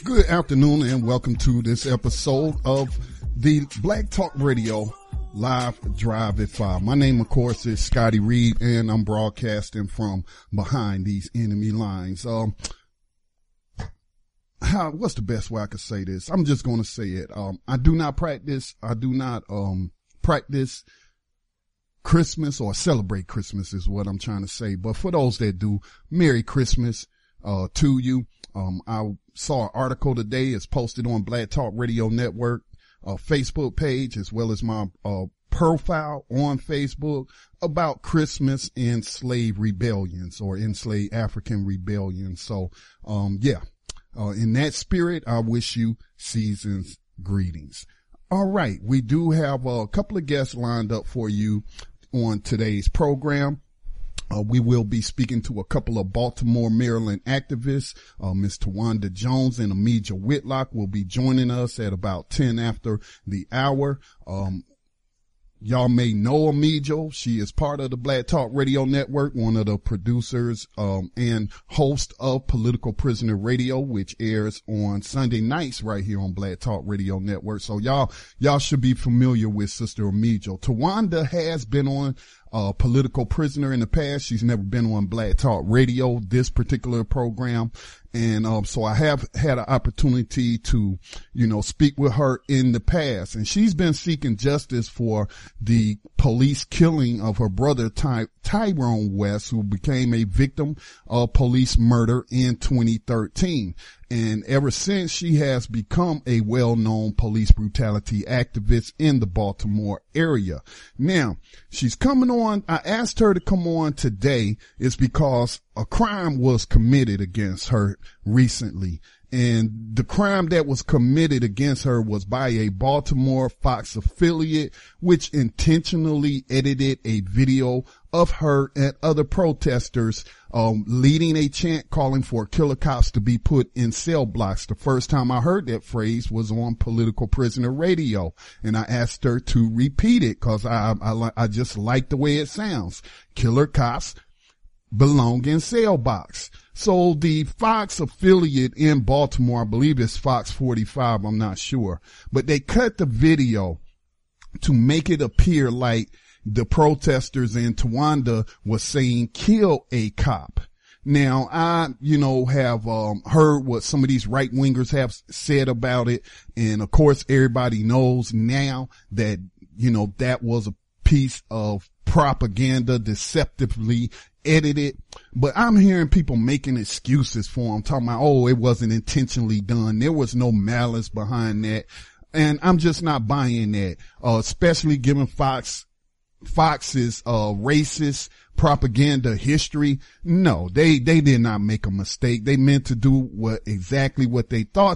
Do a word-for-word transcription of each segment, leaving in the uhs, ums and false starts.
Good afternoon and welcome to this episode of the Black Talk Radio Live Drive at five. My name, of course, is Scotty Reed, and I'm broadcasting from behind these enemy lines. Um, how, what's the best way I could say this? I'm just going to say it. Um, I do not practice, I do not, um, practice Christmas or celebrate Christmas is what I'm trying to say. But for those that do, Merry Christmas, uh, to you. Um, I saw an article today. It's posted on Black Talk Radio Network, uh, Facebook page, as well as my, uh, profile on Facebook about Christmas and slave rebellions or enslaved African rebellions. So, um, yeah, uh, in that spirit, I wish you season's greetings. All right. We do have a couple of guests lined up for you on today's program. Uh, we will be speaking to a couple of Baltimore, Maryland activists. Uh, Miz Tawanda Jones and Amija Whitlock will be joining us at about ten after the hour. Um, Y'all may know Amija. She is part of the Black Talk Radio Network, one of the producers um, and host of Political Prisoner Radio, which airs on Sunday nights right here on Black Talk Radio Network. So y'all, y'all should be familiar with Sister Amija. Tawanda has been on uh, Political Prisoner in the past. She's never been on Black Talk Radio, this particular program. And, um, so I have had an opportunity to, you know, speak with her in the past, and she's been seeking justice for the police killing of her brother, Ty- Tyrone West, who became a victim of police murder in twenty thirteen. And ever since, she has become a well-known police brutality activist in the Baltimore area. Now, she's coming on. I asked her to come on today is because a crime was committed against her recently. And the crime that was committed against her was by a Baltimore Fox affiliate, which intentionally edited a video of her and other protesters um leading a chant calling for killer cops to be put in cell blocks. The first time I heard that phrase was on Political Prisoner Radio, and I asked her to repeat it because I, I I just like the way it sounds. Killer cops belong in cell box. So the Fox affiliate in Baltimore, I believe it's Fox forty-five, I'm not sure, but they cut the video to make it appear like the protesters in Tawanda was saying kill a cop. Now, I, you know, have um heard what some of these right wingers have said about it. And of course, everybody knows now that, you know, that was a piece of propaganda, deceptively edited. But I'm hearing people making excuses for them, talking about, oh, it wasn't intentionally done. There was no malice behind that. And I'm just not buying that, uh, especially given Fox Fox's uh racist propaganda history. No, they they did not make a mistake. They meant to do what exactly what they thought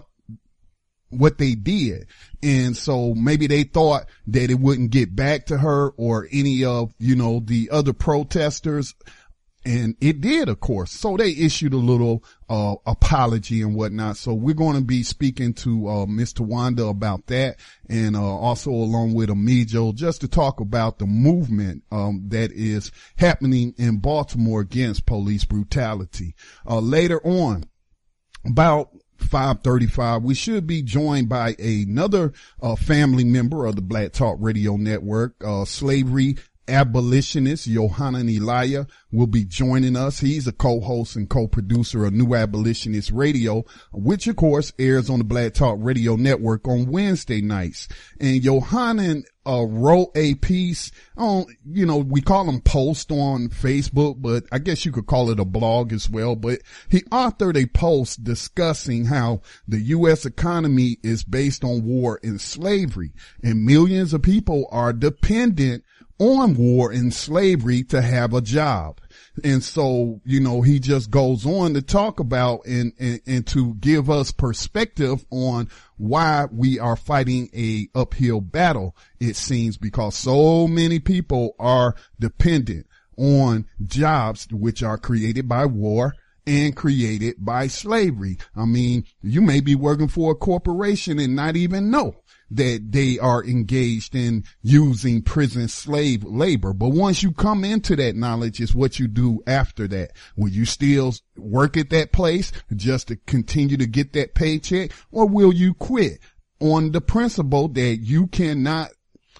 what they did. And so maybe they thought that it wouldn't get back to her or any of, you know, the other protesters. And it did, of course. So they issued a little uh apology and whatnot. So we're going to be speaking to uh Miz Tawanda about that, and uh also along with Amija, just to talk about the movement um that is happening in Baltimore against police brutality. Uh later on, about five thirty-five, we should be joined by another uh family member of the Black Talk Radio Network, uh slavery abolitionist Yohanan Elia will be joining us. He's a co-host and co-producer of New Abolitionist Radio, which of course airs on the Black Talk Radio Network on Wednesday nights. And Yohanan uh, wrote a piece on, you know, we call them post on Facebook, but I guess you could call it a blog as well. But he authored a post discussing how the U S economy is based on war and slavery, and millions of people are dependent on war and slavery to have a job. And so, you know, he just goes on to talk about and, and, and to give us perspective on why we are fighting a uphill battle, it seems, because so many people are dependent on jobs which are created by war and created by slavery. I mean, you may be working for a corporation and not even know that they are engaged in using prison slave labor. But once you come into that knowledge, it's what you do after that. Will you still work at that place just to continue to get that paycheck, or will you quit on the principle that you cannot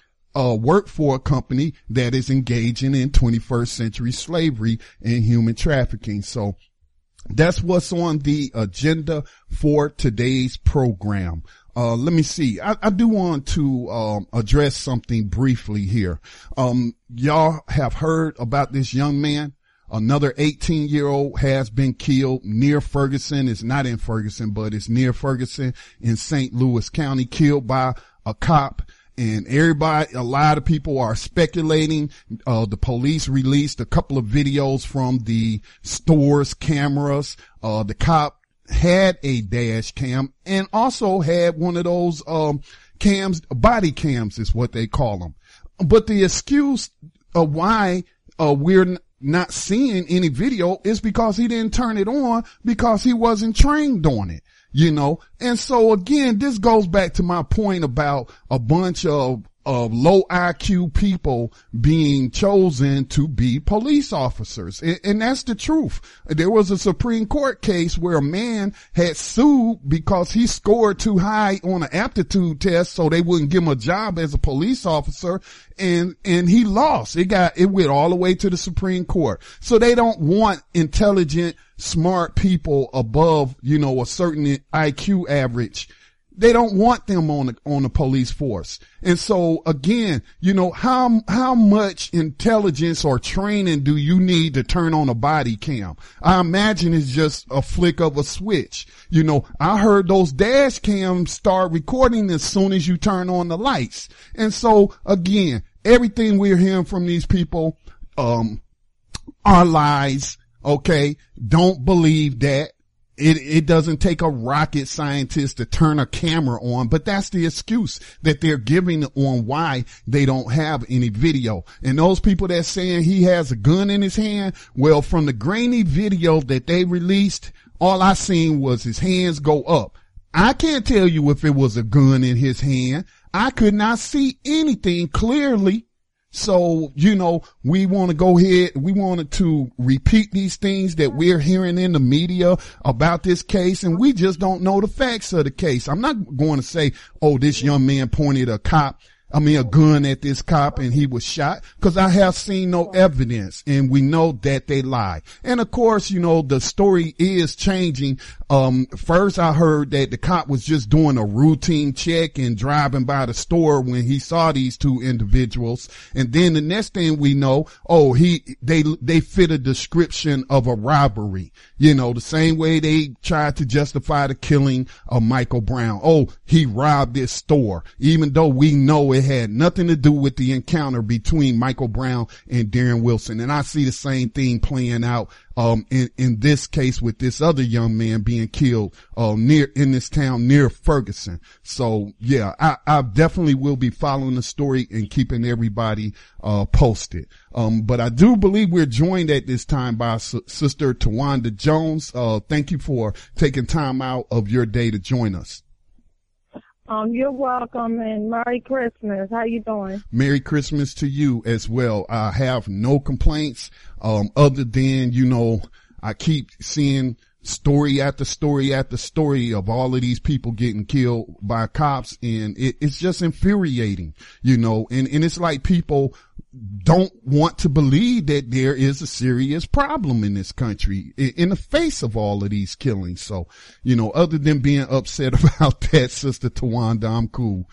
uh work for a company that is engaging in twenty-first century slavery and human trafficking? So that's what's on the agenda for today's program. Uh, let me see. I, I do want to, um, address something briefly here. Um, y'all have heard about this young man. Another eighteen year old has been killed near Ferguson. It's not in Ferguson, but it's near Ferguson in Saint Louis County, killed by a cop. And everybody, a lot of people are speculating. Uh, the police released a couple of videos from the store's cameras. Uh, the cop had a dash cam and also had one of those, um, cams, body cams is what they call them. But the excuse of why, uh, we're n- not seeing any video is because he didn't turn it on because he wasn't trained on it, you know? And so again, this goes back to my point about a bunch of of low I Q people being chosen to be police officers. And, and that's the truth. There was a Supreme Court case where a man had sued because he scored too high on an aptitude test so they wouldn't give him a job as a police officer. And, and he lost. It got, it went all the way to the Supreme Court. So they don't want intelligent, smart people above, you know, a certain I Q average. They don't want them on the, on the police force. And so again, you know, how, how much intelligence or training do you need to turn on a body cam? I imagine it's just a flick of a switch. You know, I heard those dash cams start recording as soon as you turn on the lights. And so again, everything we're hearing from these people, um, are lies. Okay. Don't believe that. It, it doesn't take a rocket scientist to turn a camera on, but that's the excuse that they're giving on why they don't have any video. And those people that's saying he has a gun in his hand, well, from the grainy video that they released, all I seen was his hands go up. I can't tell you if it was a gun in his hand. I could not see anything clearly. So, you know, we want to go ahead. We wanted to repeat these things that we're hearing in the media about this case, and we just don't know the facts of the case. I'm not going to say, oh, this young man pointed a cop, I mean, a gun at this cop and he was shot, because I have seen no evidence, and we know that they lie. And of course, you know, the story is changing. Um, first I heard that the cop was just doing a routine check and driving by the store when he saw these two individuals. And then the next thing we know, oh, he, they, they fit a description of a robbery. You know, the same way they tried to justify the killing of Michael Brown. Oh, he robbed this store, even though we know it had nothing to do with the encounter between Michael Brown and Darren Wilson. And I see the same thing playing out um in, in this case with this other young man being killed uh near in this town near Ferguson. So yeah, I, I definitely will be following the story and keeping everybody uh posted. Um but I do believe we're joined at this time by S- Sister Tawanda Jones. Uh thank you for taking time out of your day to join us. Um, you're welcome, and Merry Christmas. How you doing? Merry Christmas to you as well. I have no complaints, um, other than, you know, I keep seeing story after story after story of all of these people getting killed by cops, and it, it's just infuriating, you know, and, and it's like people don't want to believe that there is a serious problem in this country in, in the face of all of these killings. So, you know, other than being upset about that, Sister Tawanda, I'm cool.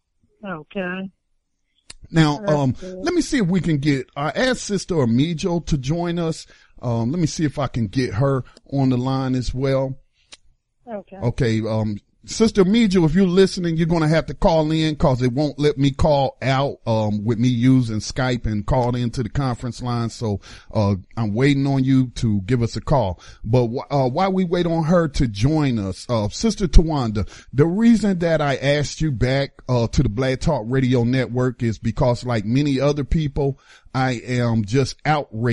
Okay. Now, That's um, good. let me see if we can get, I asked Sister Amijo to join us. Um, let me see if I can get her on the line as well. Okay. Okay. Um, Sister Amijo, if you're listening, you're going to have to call in because it won't let me call out, um, with me using Skype and call into the conference line. So, uh, I'm waiting on you to give us a call. But, uh, while we wait on her to join us, uh, Sister Tawanda, the reason that I asked you back, uh, to the Black Talk Radio Network is because, like many other people, I am just outraged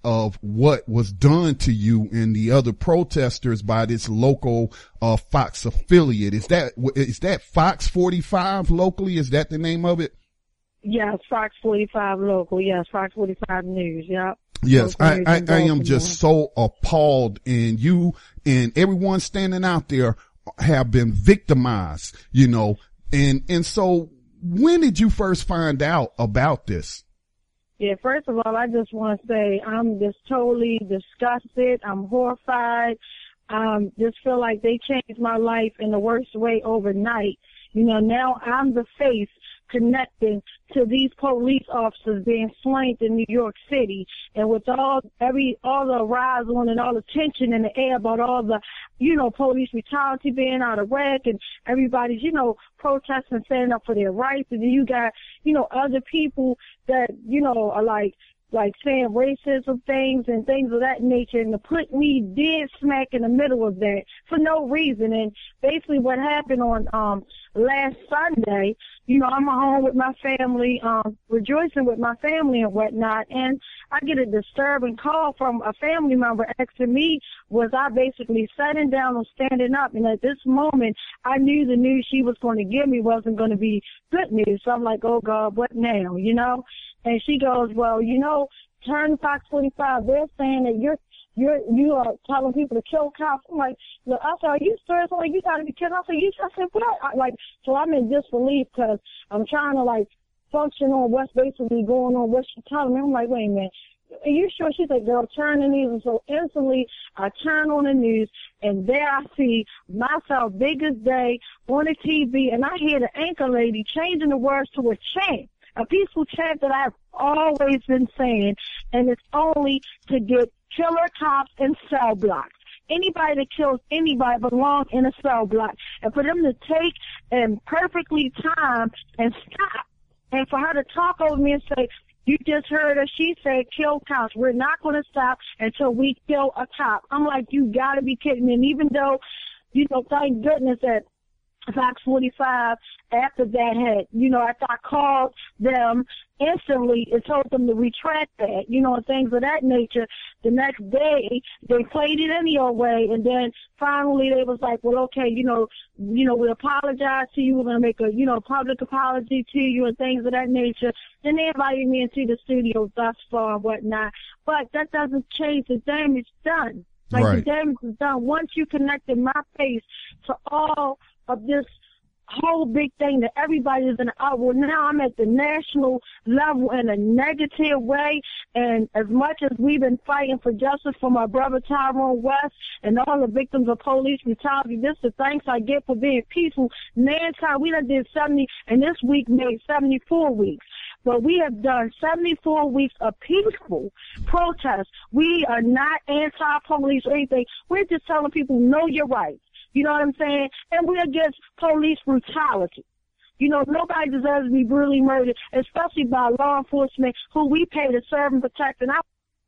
of what was done to you and the other protesters by this local, uh, Fox affiliate. Is that, is that Fox forty-five locally? Is that the name of it? Yes, Fox forty-five local. Yes, Fox forty-five News. Yep. Yes, I, I, I am just so appalled, and you and everyone standing out there have been victimized, you know, and, and so when did you first find out about this? Yeah, first of all, I just want to say I'm just totally disgusted. I'm horrified. Um, just feel like they changed my life in the worst way overnight. You know, now I'm the face connecting to these police officers being slain in New York City. And with all every all the rise on and all the tension in the air about all the, you know, police brutality being out of whack and everybody's, you know, protesting, standing up for their rights. And then you got, you know, other people that, you know, are like, like saying racism things and things of that nature, and to put me dead smack in the middle of that for no reason. And basically what happened on um last Sunday, you know, I'm home with my family, um, rejoicing with my family and whatnot, and I get a disturbing call from a family member asking me, was I basically sitting down or standing up? And at this moment, I knew the news she was going to give me wasn't going to be good news. So I'm like, oh God, what now, you know? And she goes, well, you know, turn Fox forty-five, they're saying that you're, you're, you are telling people to kill cops. I'm like, look, I said, are you serious? I'm like, you gotta be kidding. I said, you, I said, what? I, like, so I'm in disbelief because I'm trying to like function on what's basically going on, what she's telling me. I'm like, wait a minute. Are you sure? She's like, girl, turn the news. And so instantly I turn on the news and there I see myself, biggest day on the T V, and I hear the anchor lady changing the words to a chant. A peaceful chant that I've always been saying, and it's only to get killer cops in cell blocks. Anybody that kills anybody belongs in a cell block. And for them to take and perfectly time and stop, and for her to talk over me and say, you just heard her, she said kill cops. We're not going to stop until we kill a cop. I'm like, you got to be kidding me. And even though, you know, thank goodness that Fox forty-five, after that had, you know, after I called them instantly and told them to retract that, you know, and things of that nature, the next day they played it any old way, and then finally they was like, well, okay, you know, you know, we apologize to you, we're going to make a, you know, public apology to you and things of that nature, and they invited me into the studio thus far and whatnot, but that doesn't change the damage done. Like, right. The damage is done. Once you connected my face to all of this whole big thing that everybody is in the outward. Now I'm at the national level in a negative way, and as much as we've been fighting for justice for my brother Tyrone West and all the victims of police brutality, this is the thanks I get for being peaceful. Mankind, we done did seventy, and this week made seventy-four weeks. But we have done seventy-four weeks of peaceful protest. We are not anti-police or anything. We're just telling people, know your rights. You know what I'm saying? And we're against police brutality. You know, nobody deserves to be brutally murdered, especially by law enforcement who we pay to serve and protect. And I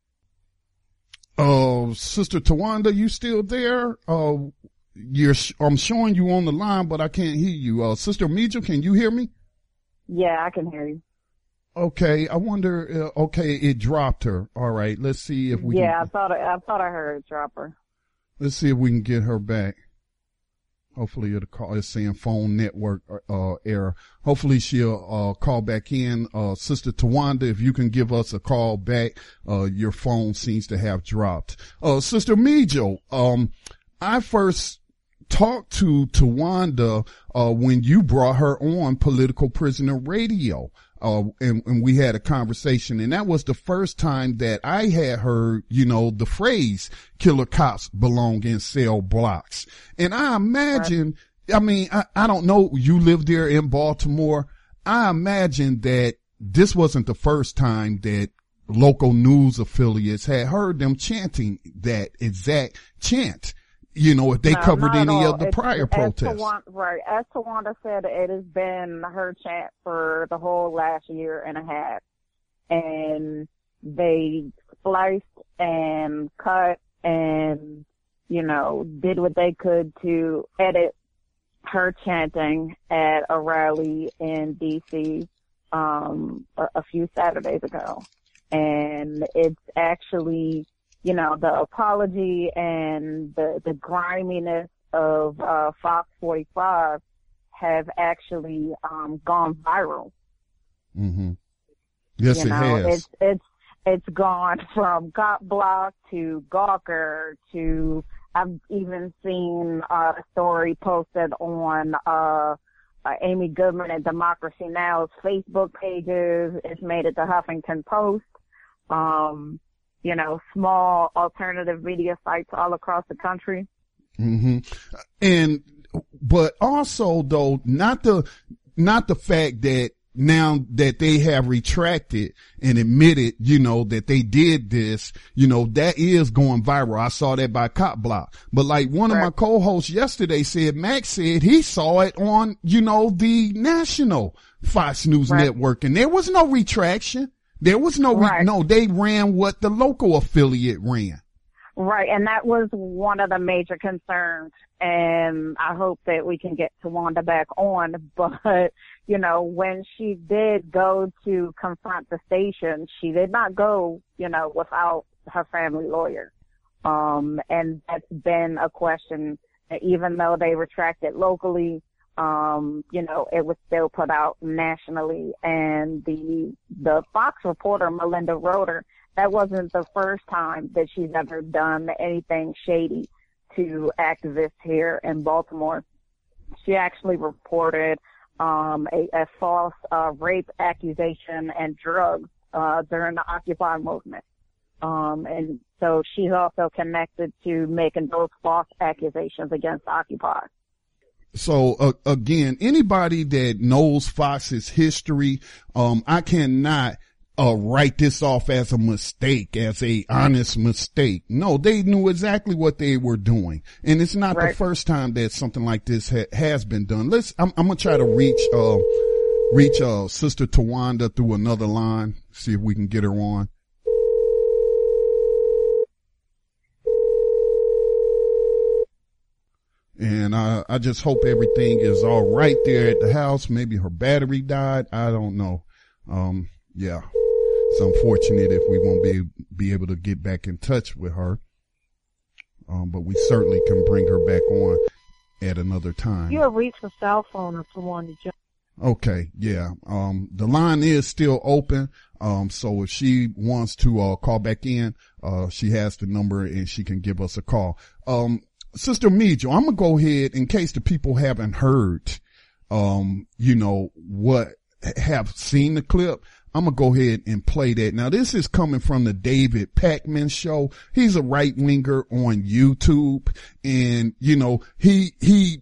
Uh, Sister Tawanda, you still there? Uh, you're, I'm showing you on the line, but I can't hear you. Uh, Sister Mitchell, can you hear me? Yeah, I can hear you. Okay, I wonder, uh, okay, it dropped her. All right, let's see if we Yeah, can. I thought, I, I thought I heard it drop her. Let's see if we can get her back. Hopefully it'll call, it's saying phone network, uh, error. Hopefully she'll, uh, call back in. Uh, Sister Tawanda, if you can give us a call back, uh, your phone seems to have dropped. Uh, Sister Mijo, um, I first talked to Tawanda, uh, when you brought her on Political Prisoner Radio. Uh, and, and we had a conversation, and that was the first time that I had heard, you know, the phrase killer cops belong in cell blocks. And I imagine, right. I mean, I, I don't know, you live there in Baltimore. I imagine that this wasn't the first time that local news affiliates had heard them chanting that exact chant. You know, if they no, covered any all. of the it's, prior protests. Tawanda, right. As Tawanda said, it has been her chant for the whole last year and a half. And they spliced and cut and, you know, did what they could to edit her chanting at a rally in D C um, a, a few Saturdays ago. And it's actually, you know, the apology and the, the griminess of, uh, Fox forty-five have actually, um, gone viral. Mm-hmm. Yes, you it know, has. It's, it's, it's gone from Got Block to Gawker to, I've even seen a story posted on, uh, uh, Amy Goodman at Democracy Now's Facebook pages. It's made it to Huffington Post. Um, you know, small alternative media sites all across the country. Mm-hmm. And, but also though, not the, not the fact that now that they have retracted and admitted, you know, that they did this, you know, that is going viral. I saw that by Cop Block. But like one right. of my co-hosts yesterday said, Max said he saw it on, you know, the national Fox News right. network, and there was no retraction. There was no, re- right. no, they ran what the local affiliate ran. Right. And that was one of the major concerns. And I hope that we can get Tawanda back on. But, you know, when she did go to confront the station, she did not go, you know, without her family lawyer. Um, and that's been a question, even though they retracted locally, um, you know, it was still put out nationally. And the, the Fox reporter, Melinda Roeder, that wasn't the first time that she's ever done anything shady to activists here in Baltimore. She actually reported um, a, a false uh, rape accusation and drugs uh, during the Occupy movement. Um, and so she's also connected to making those false accusations against Occupy. So uh, again, anybody that knows Fox's history, um, I cannot uh, write this off as a mistake, as a honest mistake. No, they knew exactly what they were doing. And it's not right. the first time that something like this ha- has been done. Let's, I'm, I'm going to try to reach, uh, reach, uh, Sister Tawanda through another line, see if we can get her on. And I, I just hope everything is all right there at the house. Maybe her battery died. I don't know. Um, yeah, it's unfortunate if we won't be, be able to get back in touch with her. Um, but we certainly can bring her back on at another time. You have reached the cell phone of Tawanda Jones. Okay. Yeah. Um, the line is still open. Um, so if she wants to, uh, call back in, uh, she has the number and she can give us a call. Um, Sister Mijo, I'm going to go ahead in case the people haven't heard, um, you know, what have seen the clip. I'm going to go ahead and play that. Now, this is coming from the David Pakman show. He's a right winger on YouTube, and, you know, he, he,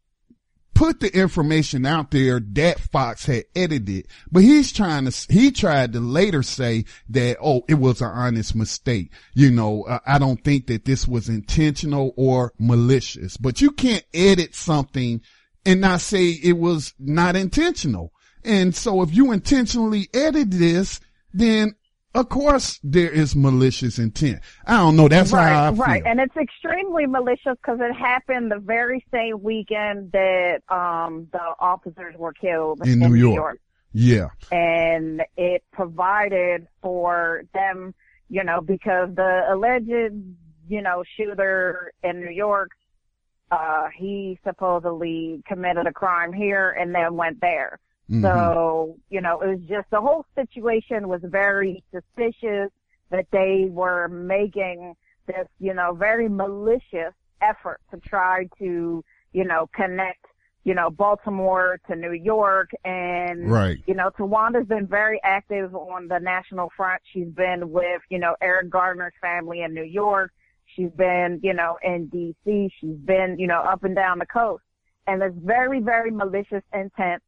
put the information out there that Fox had edited, but he's trying to, he tried to later say that, oh, it was an honest mistake. You know, uh, I don't think that this was intentional or malicious, but you can't edit something and not say it was not intentional. And so if you intentionally edit this, then of course there is malicious intent. I don't know. That's right, how I feel. Right. And it's extremely malicious because it happened the very same weekend that, um, the officers were killed in, in New York. York. Yeah. And it provided for them, you know, because the alleged, you know, shooter in New York, uh, he supposedly committed a crime here and then went there. Mm-hmm. So, you know, it was just the whole situation was very suspicious that they were making this, you know, very malicious effort to try to, you know, connect, you know, Baltimore to New York. And, right. you know, Tawanda's been very active on the national front. She's been with, you know, Eric Gardner's family in New York. She's been, you know, in D C. She's been, you know, up and down the coast. And there's very, very malicious intent.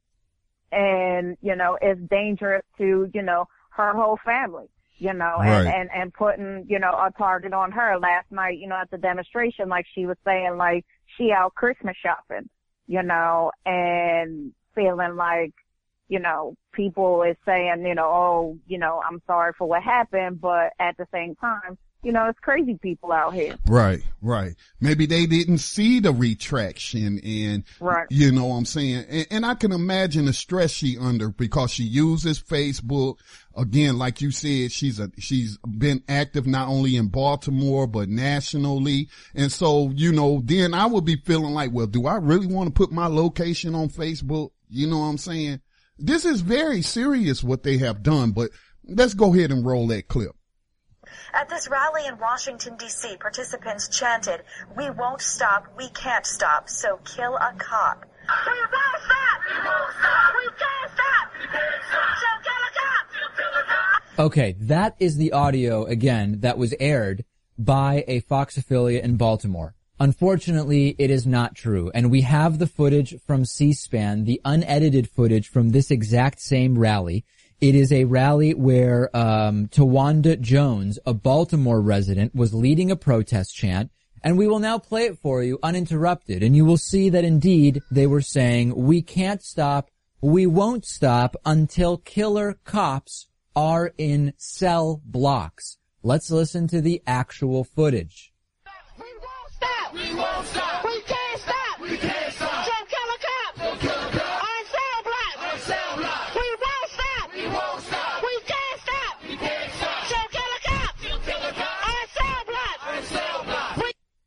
And, you know, it's dangerous to, you know, her whole family, you know, right. and, and, and putting, you know, a target on her. Last night, you know, at the demonstration, like she was saying, like, she out Christmas shopping, you know, and feeling like, you know, people is saying, you know, oh, you know, I'm sorry for what happened, but at the same time, You know, it's crazy people out here. Right, right. Maybe they didn't see the retraction and, right. you know what I'm saying? And, and I can imagine the stress she under because she uses Facebook. Again, like you said, she's a, she's been active not only in Baltimore, but nationally. And so, you know, then I would be feeling like, well, do I really want to put my location on Facebook? You know what I'm saying? This is very serious what they have done, but let's go ahead and roll that clip. At this rally in Washington, D C, participants chanted, "We won't stop, we can't stop, so kill a cop." We won't stop! We won't stop! We can't stop! We can't stop! So kill a cop! So kill a cop! Okay, that is the audio, again, that was aired by a Fox affiliate in Baltimore. Unfortunately, it is not true, and we have the footage from C-SPAN, the unedited footage from this exact same rally. It is a rally where um Tawanda Jones, a Baltimore resident, was leading a protest chant, and we will now play it for you uninterrupted, and you will see that indeed they were saying, "We can't stop, we won't stop until killer cops are in cell blocks." Let's listen to the actual footage. We won't stop! We won't stop! We can't stop! We can't stop! So kill a cop! So kill a cop! On cell blocks! On cell blocks! We won't stop! We won't stop! We can't stop! We can't stop! So kill a cop! So kill a cop! On cell blocks! On cell blocks!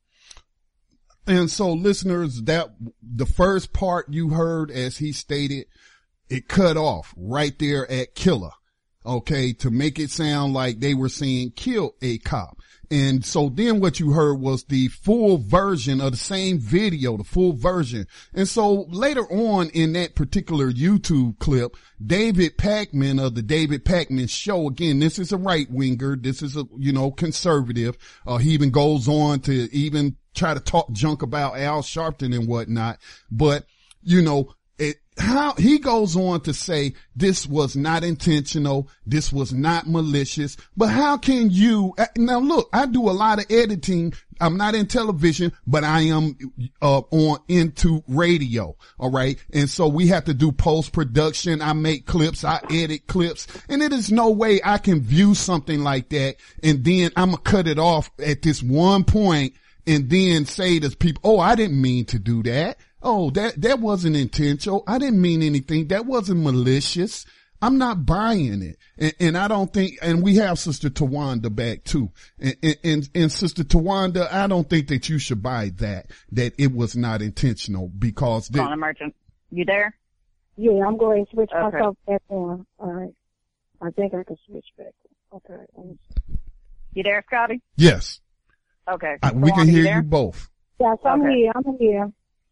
We- And so listeners, that the first part you heard as he stated, it cut off right there at killer. Okay, to make it sound like they were saying kill a cop. And so then what you heard was the full version of the same video, the full version. And so later on in that particular YouTube clip, David Pakman of the David Pakman Show, again, this is a right winger. This is a, you know, conservative. Uh, he even goes on to even try to talk junk about Al Sharpton and whatnot. But, you know, it, how he goes on to say this was not intentional, this was not malicious, but how can you, now look, I do a lot of editing. I'm not in television, but I am, uh, on into radio. All right. And so we have to do post production. I make clips. I edit clips, and it is no way I can view something like that. And then I'm gonna cut it off at this one point and then say to people, oh, I didn't mean to do that. Oh, that, that wasn't intentional. I didn't mean anything. That wasn't malicious. I'm not buying it. And, and I don't think, and we have Sister Tawanda back too. And, and, and Sister Tawanda, I don't think that you should buy that, that it was not intentional because. Calling the merchant. You there? Yeah, I'm going to switch okay. myself back on. All right. I think I can switch back. Okay. You there, Scotty? Yes. Okay. I, we can hear you, you both. Yes, I'm okay. here. I'm here.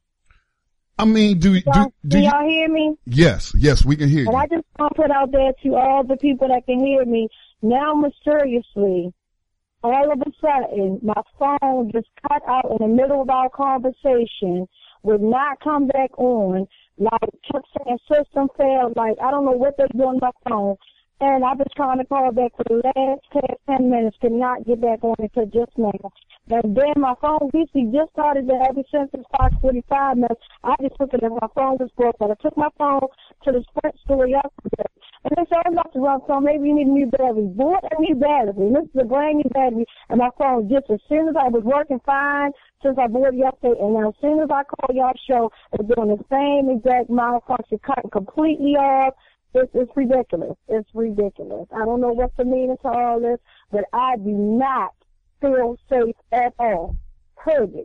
I mean, do, do, do, do you, y'all hear me? Yes, yes, we can hear and you. And I just want to put out there to all the people that can hear me, now mysteriously, all of a sudden, my phone just cut out in the middle of our conversation, would not come back on, like, kept saying system failed, like, I don't know what they're doing on my phone. And I've been trying to call back for the last past ten minutes, could not get back on until just now. And then my phone recently just started to ever since it's five forty-five minutes. I just took it as my phone was broke, but I took my phone to the Sprint store yesterday. And they said, I'm not the wrong phone, maybe you need a new battery. Bought a new battery. And this is a brand new battery, and my phone just as soon as I was working fine since I bought it yesterday, and now as soon as I call y'all show, it's doing the same exact malfunction, cutting completely off. It's, it's ridiculous. It's ridiculous. I don't know what's the meaning to all this, but I do not feel safe at all. Period.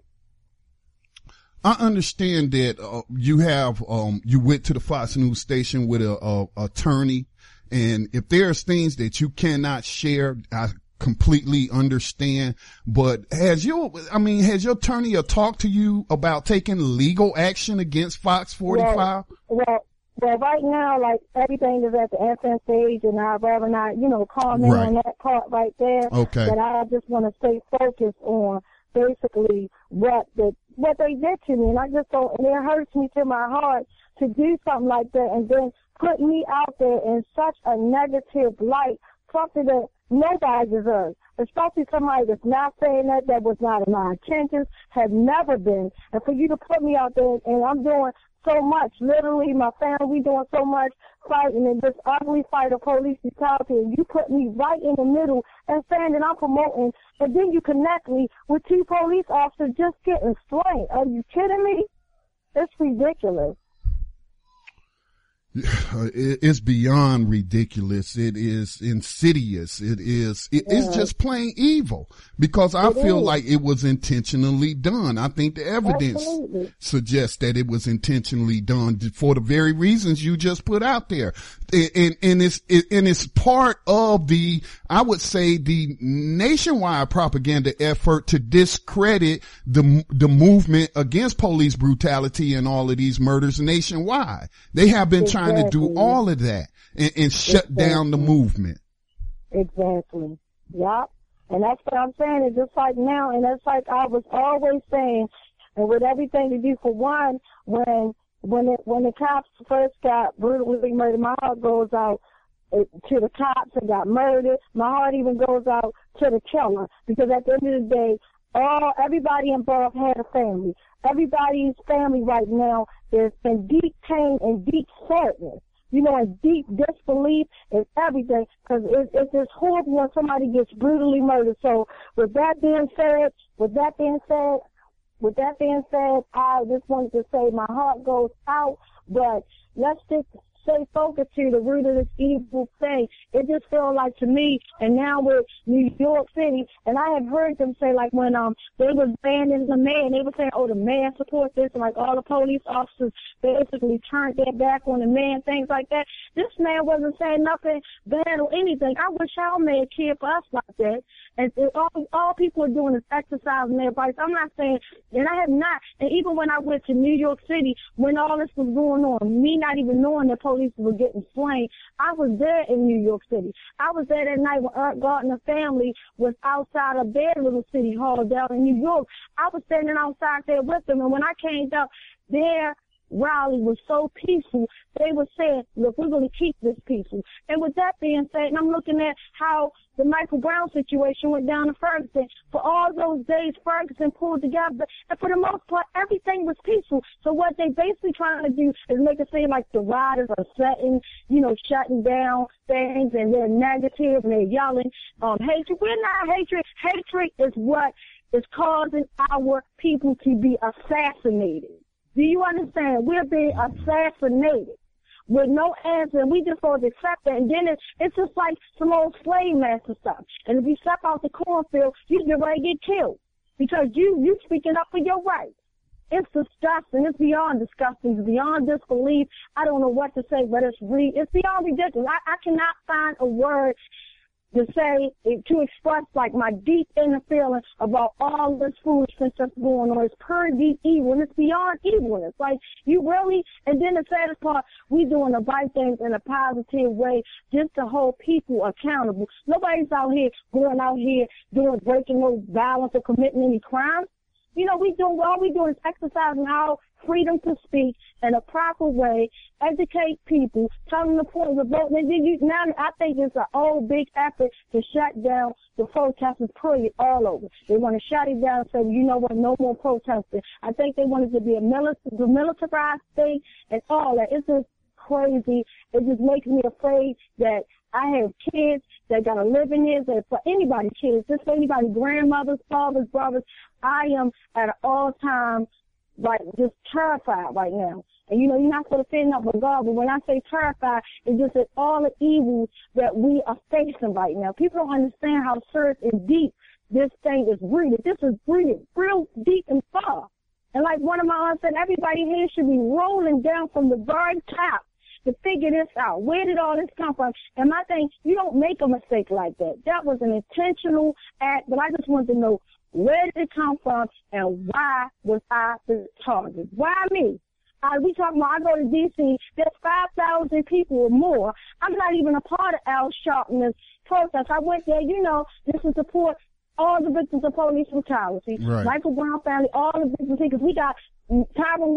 I understand that uh, you have um you went to the Fox News station with a, a attorney, and if there's things that you cannot share, I completely understand. But has your I mean has your attorney talked to you about taking legal action against Fox forty-five? Well, well Well, right now, like, everything is at the infant stage, and I'd rather not, you know, comment right. on that part right there. Okay. But I just want to stay focused on basically what the what they did to me, and I just don't, and it hurts me to my heart to do something like that, and then put me out there in such a negative light, something that nobody deserves, especially somebody that's not saying that, that was not in my intentions, have never been, and for you to put me out there, and I'm doing so much, literally, my family, we doing so much fighting in this ugly fight of police brutality, and you put me right in the middle and saying that I'm promoting, and then you connect me with two police officers just getting slain. Are you kidding me? It's ridiculous. It's beyond ridiculous. It is insidious. It is, it, yeah. It's just plain evil, because I it feel is. like it was intentionally done. I think the evidence Absolutely. suggests that it was intentionally done for the very reasons you just put out there. And, and it's, and it's part of the, I would say, the nationwide propaganda effort to discredit the, the movement against police brutality and all of these murders nationwide. They have been trying Exactly. to do all of that and, and shut exactly. down the movement. Exactly. Yep. And that's what I'm saying. It's just like now, and that's like I was always saying, and with everything to do, for one, when when it, when the cops first got brutally murdered, my heart goes out to the cops that got murdered. My heart even goes out to the killer, because at the end of the day, all everybody involved had a family. Everybody's family right now is in deep pain and deep sadness, you know, and deep disbelief and everything, because it, it's just horrible when somebody gets brutally murdered. So with that being said, with that being said, with that being said, I just wanted to say my heart goes out, but let's just stay focused to the root of this evil thing. It just feels like to me, and now with New York City, and I have heard them say, like, when um they was banning the man, they were saying, oh, the man supports this, and like all the police officers basically turned their back on the man, things like that. This man wasn't saying nothing bad or anything. I wish our man cared for us like that. And it, all, all people are doing is exercising their rights. I'm not saying, and I have not, and even when I went to New York City, when all this was going on, me not even knowing that police were getting slain, I was there in New York City. I was there that night when Eric Gardner's family was outside of their little city hall down in New York. I was standing outside there with them, and when I came down, their rally was so peaceful. They were saying, look, we're going to keep this peaceful. And with that being said, and I'm looking at how the Michael Brown situation went down in Ferguson. For all those days, Ferguson pulled together, and for the most part, everything was peaceful. So what they basically trying to do is make it seem like the riders are setting, you know, shutting down things, and they're negative, and they're yelling um, hatred. We're not hatred. Hatred is what is causing our people to be assassinated. Do you understand? We're being assassinated with no answer, and we just supposed to accept that. And then it, it's just like some old slave master stuff. And if you step out the cornfield, you get ready to get killed because you you speaking up for your rights. It's disgusting. It's beyond disgusting. It's beyond disbelief. I don't know what to say, but it's re- it's beyond ridiculous. I, I cannot find a word to say, to express like my deep inner feeling about all this foolishness that's going on. It's pure deep evil, and it's beyond evilness. Like, you really, and then the saddest part, we doing the right things in a positive way just to hold people accountable. Nobody's out here going out here doing, breaking no violence or committing any crimes. You know, we doing, all we do is exercising our freedom to speak in a proper way, educate people, tell them the point of voting. And then you, now I think it's an old big effort to shut down the protesters, period, all over. They want to shut it down and say, you know what, no more protesting. I think they want it to be a milita- militarized thing and all that. It's just crazy. It just makes me afraid that I have kids that got to live in here, that for anybody, kids, just for anybody, grandmothers, fathers, brothers, I am at an all-time, like, just terrified right now. And, you know, you're not supposed to say nothing but God, but when I say terrified, it's just that all the evils that we are facing right now. People don't understand how serious and deep this thing is rooted. This is rooted real deep and far. And like one of my aunts said, everybody here should be rolling down from the very top to figure this out. Where did all this come from? And my thing, you don't make a mistake like that. That was an intentional act, but I just wanted to know, where did it come from, and why was I the target? Why me? Uh, we talking about, I go to D C, there's five thousand people or more. I'm not even a part of Al Sharpton's protest. I went there, you know, just to support all the victims of police brutality. Right. Michael Brown family, all the victims, because we got Tyron West is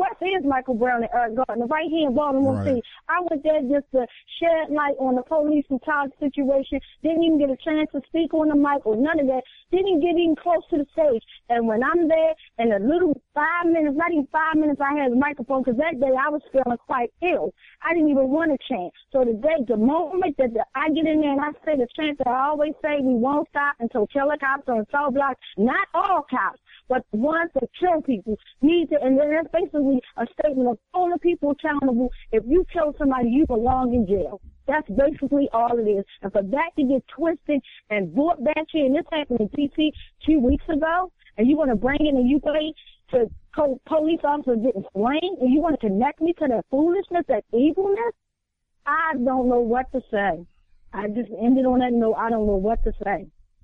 Michael Brown and Eric Gardner right here in Baltimore Right. City. I went there just to shed light on the police brutality situation. Didn't even get a chance to speak on the mic or none of that. Didn't even get even close to the stage. And when I'm there, in a little five minutes, not even five minutes, I had a microphone because that day I was feeling quite ill. I didn't even want to chant. So the day, the moment that the, I get in there and I say the chant that I always say, we won't stop until killer cops on cell blocks, not all cops, but the ones that kill people, need to, and then that's basically a statement of holding people accountable. If you kill somebody, you belong in jail. That's basically all it is. And for that to get twisted and brought back here, and this happened in T T two weeks ago, and you want to bring in a U K to co- police officers getting slain, and you want to connect me to that foolishness, that evilness, I don't know what to say. I just ended on that note. I don't know what to say.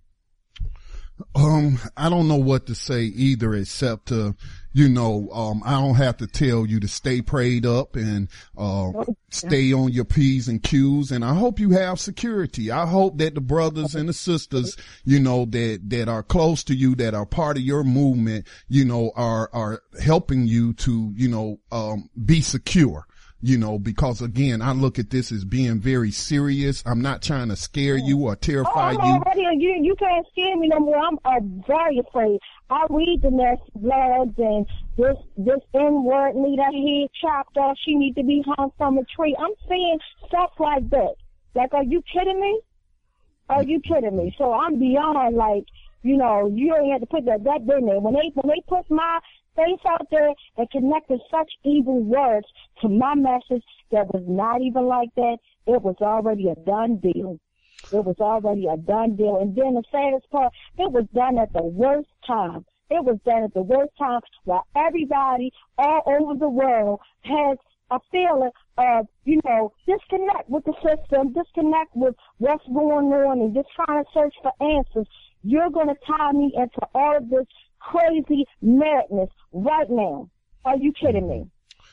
Um, I don't know what to say either, except to, you know, um, I don't have to tell you to stay prayed up and, uh, stay on your P's and Q's. And I hope you have security. I hope that the brothers and the sisters, you know, that, that are close to you, that are part of your movement, you know, are, are helping you to, you know, um, be secure. You know, because again, I look at this as being very serious. I'm not trying to scare you or terrify oh, you. Already, you. You can't scare me no more. I'm uh, very afraid. I read the nasty blogs and this this N-word need her head chopped off. She need to be hung from a tree. I'm seeing stuff like that. Like, are you kidding me? Are you kidding me? So I'm beyond, like, you know, you don't have to put that that in there. When they when they put my face out there and connected such evil words to my message that was not even like that, it was already a done deal. It was already a done deal. And then the saddest part, it was done at the worst time. It was done at the worst time while everybody all over the world has a feeling of, you know, disconnect with the system, disconnect with what's going on and just trying to search for answers. You're going to tie me into all of this crazy madness right now. Are you kidding me?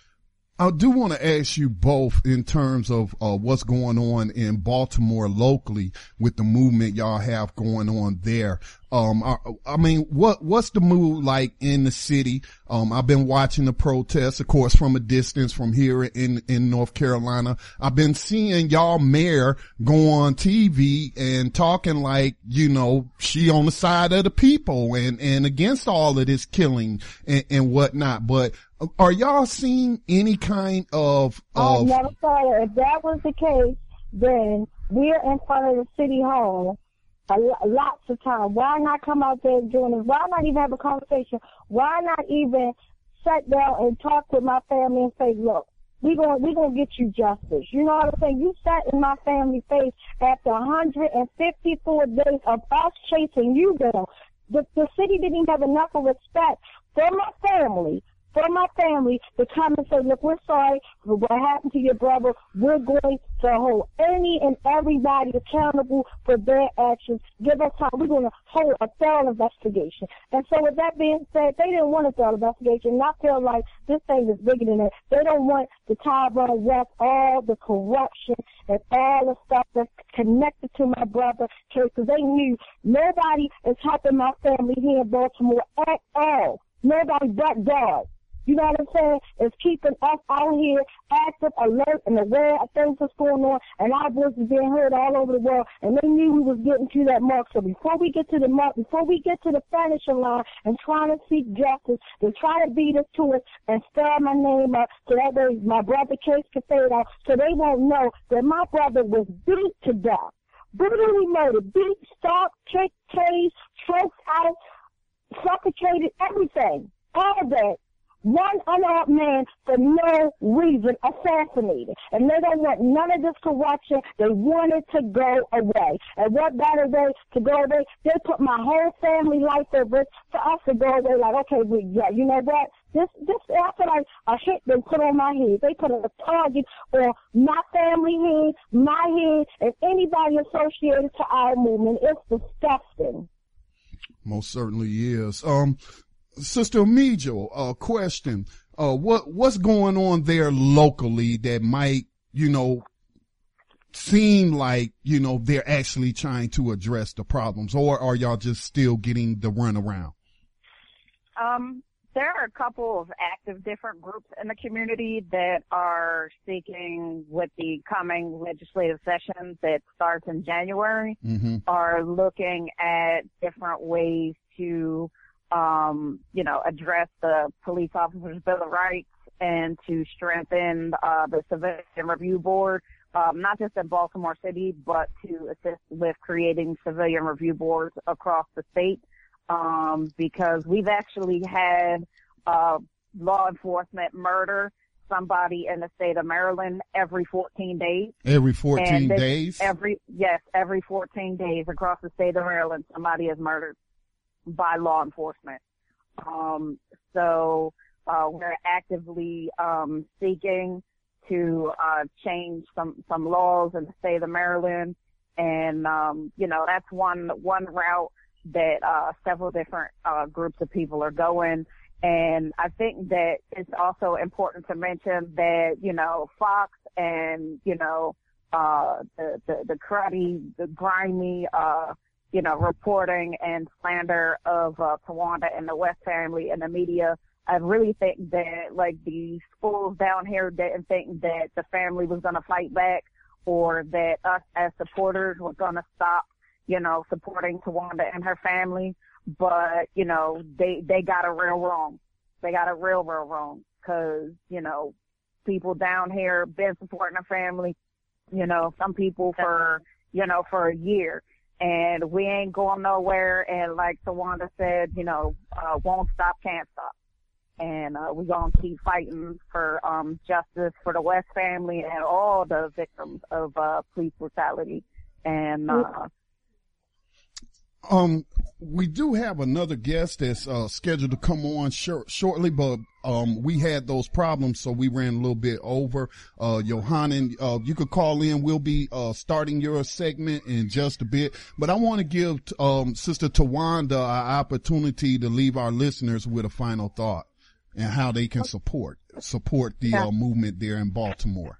I do want to ask you both in terms of uh, what's going on in Baltimore locally with the movement y'all have going on there. Um, I, I mean, what, what's the mood like in the city? Um, I've been watching the protests, of course, from a distance from here in, in North Carolina. I've been seeing y'all mayor go on T V and talking like, you know, she on the side of the people and, and against all of this killing and, and whatnot. But are y'all seeing any kind of, I of, never thought if that was the case, then we're in front of the city hall a lo- lots of time. Why not come out there doing this? Why not even have a conversation? Why not even sit down and talk with my family and say, look, we're going we gonna get you justice. You know what I'm saying? You sat in my family's face after one hundred fifty-four days of us chasing you down. The, the city didn't even have enough of respect for my family. For my family to come and say, look, we're sorry for what happened to your brother. We're going to hold any and everybody accountable for their actions. Give us time. We're going to hold a thorough investigation. And so with that being said, they didn't want a thorough investigation. And I feel like this thing is bigger than that. They don't want the Tyrone West, all the corruption and all the stuff that's connected to my brother case, because they knew nobody is helping my family here in Baltimore at all. Nobody but God. You know what I'm saying? It's keeping us out here active, alert, and aware of things that's going on, and our voices being heard all over the world, and they knew we was getting to that mark. So before we get to the mark, before we get to the finishing line and trying to seek justice, they try to beat us to it and stir my name up so that way my brother case can fade out, so they won't know that my brother was beat to death, brutally murdered, beat, stalked, kicked, tased, choked out, suffocated, everything, all that. One unarmed man for no reason assassinated. And they don't want none of this corruption. They want it to go away. And what better way to go away? They put my whole family life over it for us to go away like, okay, we, yeah, you know what? This, this, after like a hit been put on my head, they put a target on my family head, my head, and anybody associated to our movement. It's disgusting. Most certainly is. Um, Sister Amijo, uh, question, uh, what, what's going on there locally that might, you know, seem like, you know, they're actually trying to address the problems, or are y'all just still getting the runaround? Um, there are a couple of active different groups in the community that are seeking, with the coming legislative session that starts in January, mm-hmm. are looking at different ways to, um, you know, address the police officers' Bill of Rights and to strengthen uh, the Civilian Review Board, um, not just in Baltimore City, but to assist with creating civilian review boards across the state. Um, because we've actually had, uh, law enforcement murder somebody in the state of Maryland every fourteen days. Every fourteen this, days? Every, yes, every fourteen days across the state of Maryland, somebody is murdered by law enforcement. Um, so, uh, we're actively, um, seeking to, uh, change some, some laws in the state of Maryland. And, um, you know, that's one, one route that uh several different uh groups of people are going. And I think that it's also important to mention that, you know, Fox and, you know, uh the the, the cruddy, the grimy uh you know, reporting and slander of uh Tawanda and the West family in the media, I really think that, like, the schools down here didn't think that the family was gonna fight back, or that us as supporters were gonna stop, you know, supporting Tawanda and her family. But, you know, they, they got it real wrong. They got it real, real wrong. Cause, you know, people down here been supporting her family, you know, some people for, you know, for a year. And we ain't going nowhere. And like Tawanda said, you know, uh, won't stop, can't stop. And, uh, we're going to keep fighting for, um, justice for the West family and all the victims of, uh, police brutality. And, uh, Um, we do have another guest that's uh, scheduled to come on shor- shortly, but um, we had those problems, so we ran a little bit over. Uh, Yohanan, uh, you could call in. We'll be uh, starting your segment in just a bit, but I want to give um, Sister Tawanda an opportunity to leave our listeners with a final thought and how they can support support the uh, movement there in Baltimore.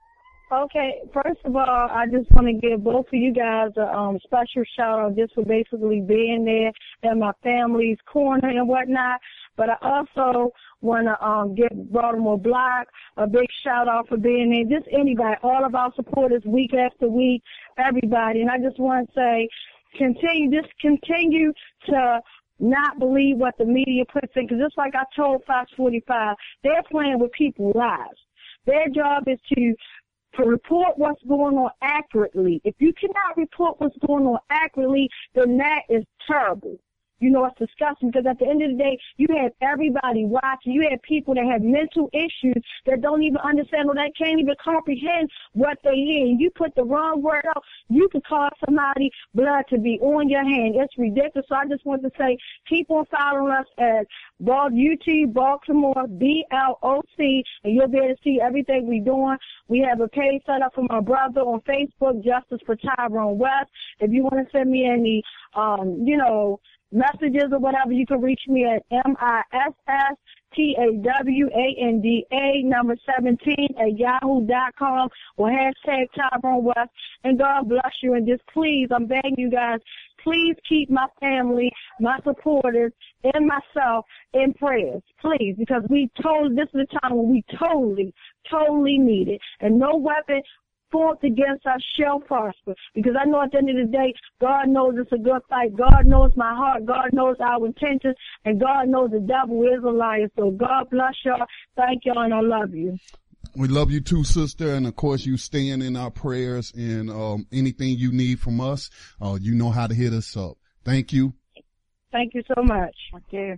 Okay, first of all, I just want to give both of you guys a um, special shout out just for basically being there in my family's corner and whatnot. But I also want to um, give Baltimore Black a big shout out for being there. Just anybody, all of our supporters week after week, everybody. And I just want to say, continue, just continue to not believe what the media puts in. Because just like I told Fox forty-five, they're playing with people's lives. Their job is to to report what's going on accurately. If you cannot report what's going on accurately, then that is terrible. You know, it's disgusting because at the end of the day, you have everybody watching. You have people that have mental issues that don't even understand or that can't even comprehend what they hear. You put the wrong word out, you could cause somebody blood to be on your hand. It's ridiculous. So I just want to say, keep on following us at U T Baltimore, B L O C, and you'll be able to see everything we're doing. We have a page set up for my brother on Facebook, Justice for Tyrone West. If you want to send me any, um, you know, messages or whatever, you can reach me at M I S S T A W A N D A number seventeen at yahoo dot com or hashtag Tyrone West. And God bless you. And just please, I'm begging you guys, please keep my family, my supporters, and myself in prayers, please, because we totally, this is the time when we totally, totally need it. And no weapon forth against us shall prosper, because I know at the end of the day, God knows it's a good fight. God knows my heart. God knows our intentions, and God knows the devil is a liar. So God bless y'all. Thank y'all, and I love you. We love you too, sister, and of course you staying in our prayers, and um, anything you need from us, uh, you know how to hit us up. Thank you. Thank you so much. Thank you.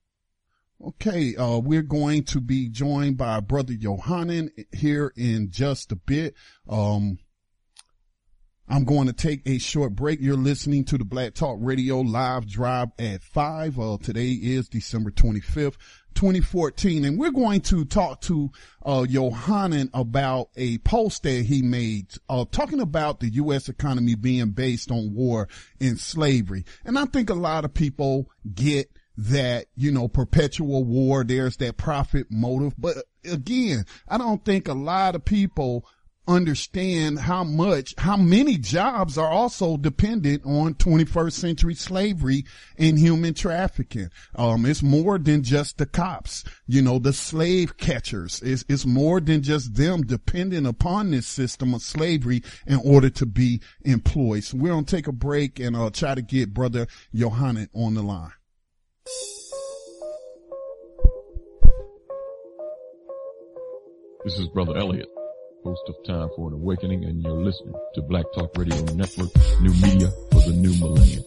Okay, uh, we're going to be joined by Brother Yohanan here in just a bit. Um, I'm going to take a short break. You're listening to the Black Talk Radio live drive at five. Uh, today is December twenty-fifth, twenty fourteen, and we're going to talk to, uh, Yohanan about a post that he made, uh, talking about the U S economy being based on war and slavery. And I think a lot of people get that, you know, perpetual war, there's that profit motive. But again, I don't think a lot of people understand how much, how many jobs are also dependent on twenty-first century slavery and human trafficking. Um, it's more than just the cops, you know, the slave catchers. It's, it's more than just them depending upon this system of slavery in order to be employed. So we're going to take a break and uh, try to get Brother Yohanan on the line. This is Brother Elliot, host of Time for an Awakening, and you're listening to Black Talk Radio Network, new media for the new millennium.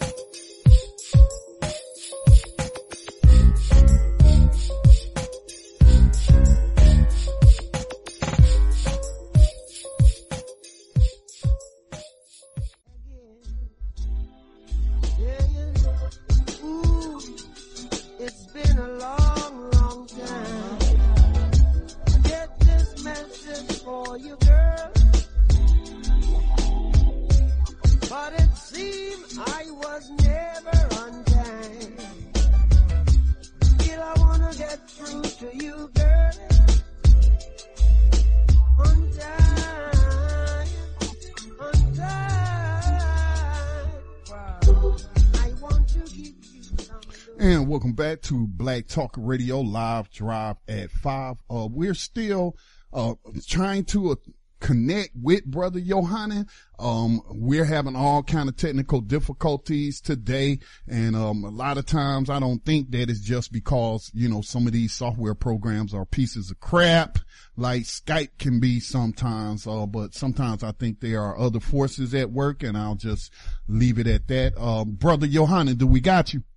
And welcome back to Black Talk Radio Live Drive at five. Uh, we're still, uh, trying to uh, connect with Brother Yohanan. Um, we're having all kind of technical difficulties today. And, um, a lot of times I don't think that it's just because, you know, some of these software programs are pieces of crap, like Skype can be sometimes, uh, but sometimes I think there are other forces at work, and I'll just leave it at that. Uh, Brother Yohanan, do we got you?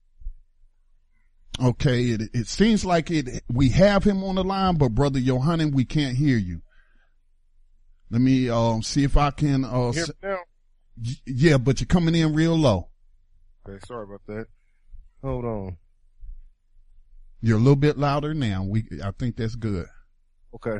Okay, it, it seems like it, we have him on the line, but Brother Yohanan, we can't hear you. Let me, um, see if I can, uh, hear me now? Yeah, but you're coming in real low. Okay, sorry about that. Hold on. You're a little bit louder now. We, I think that's good. Okay.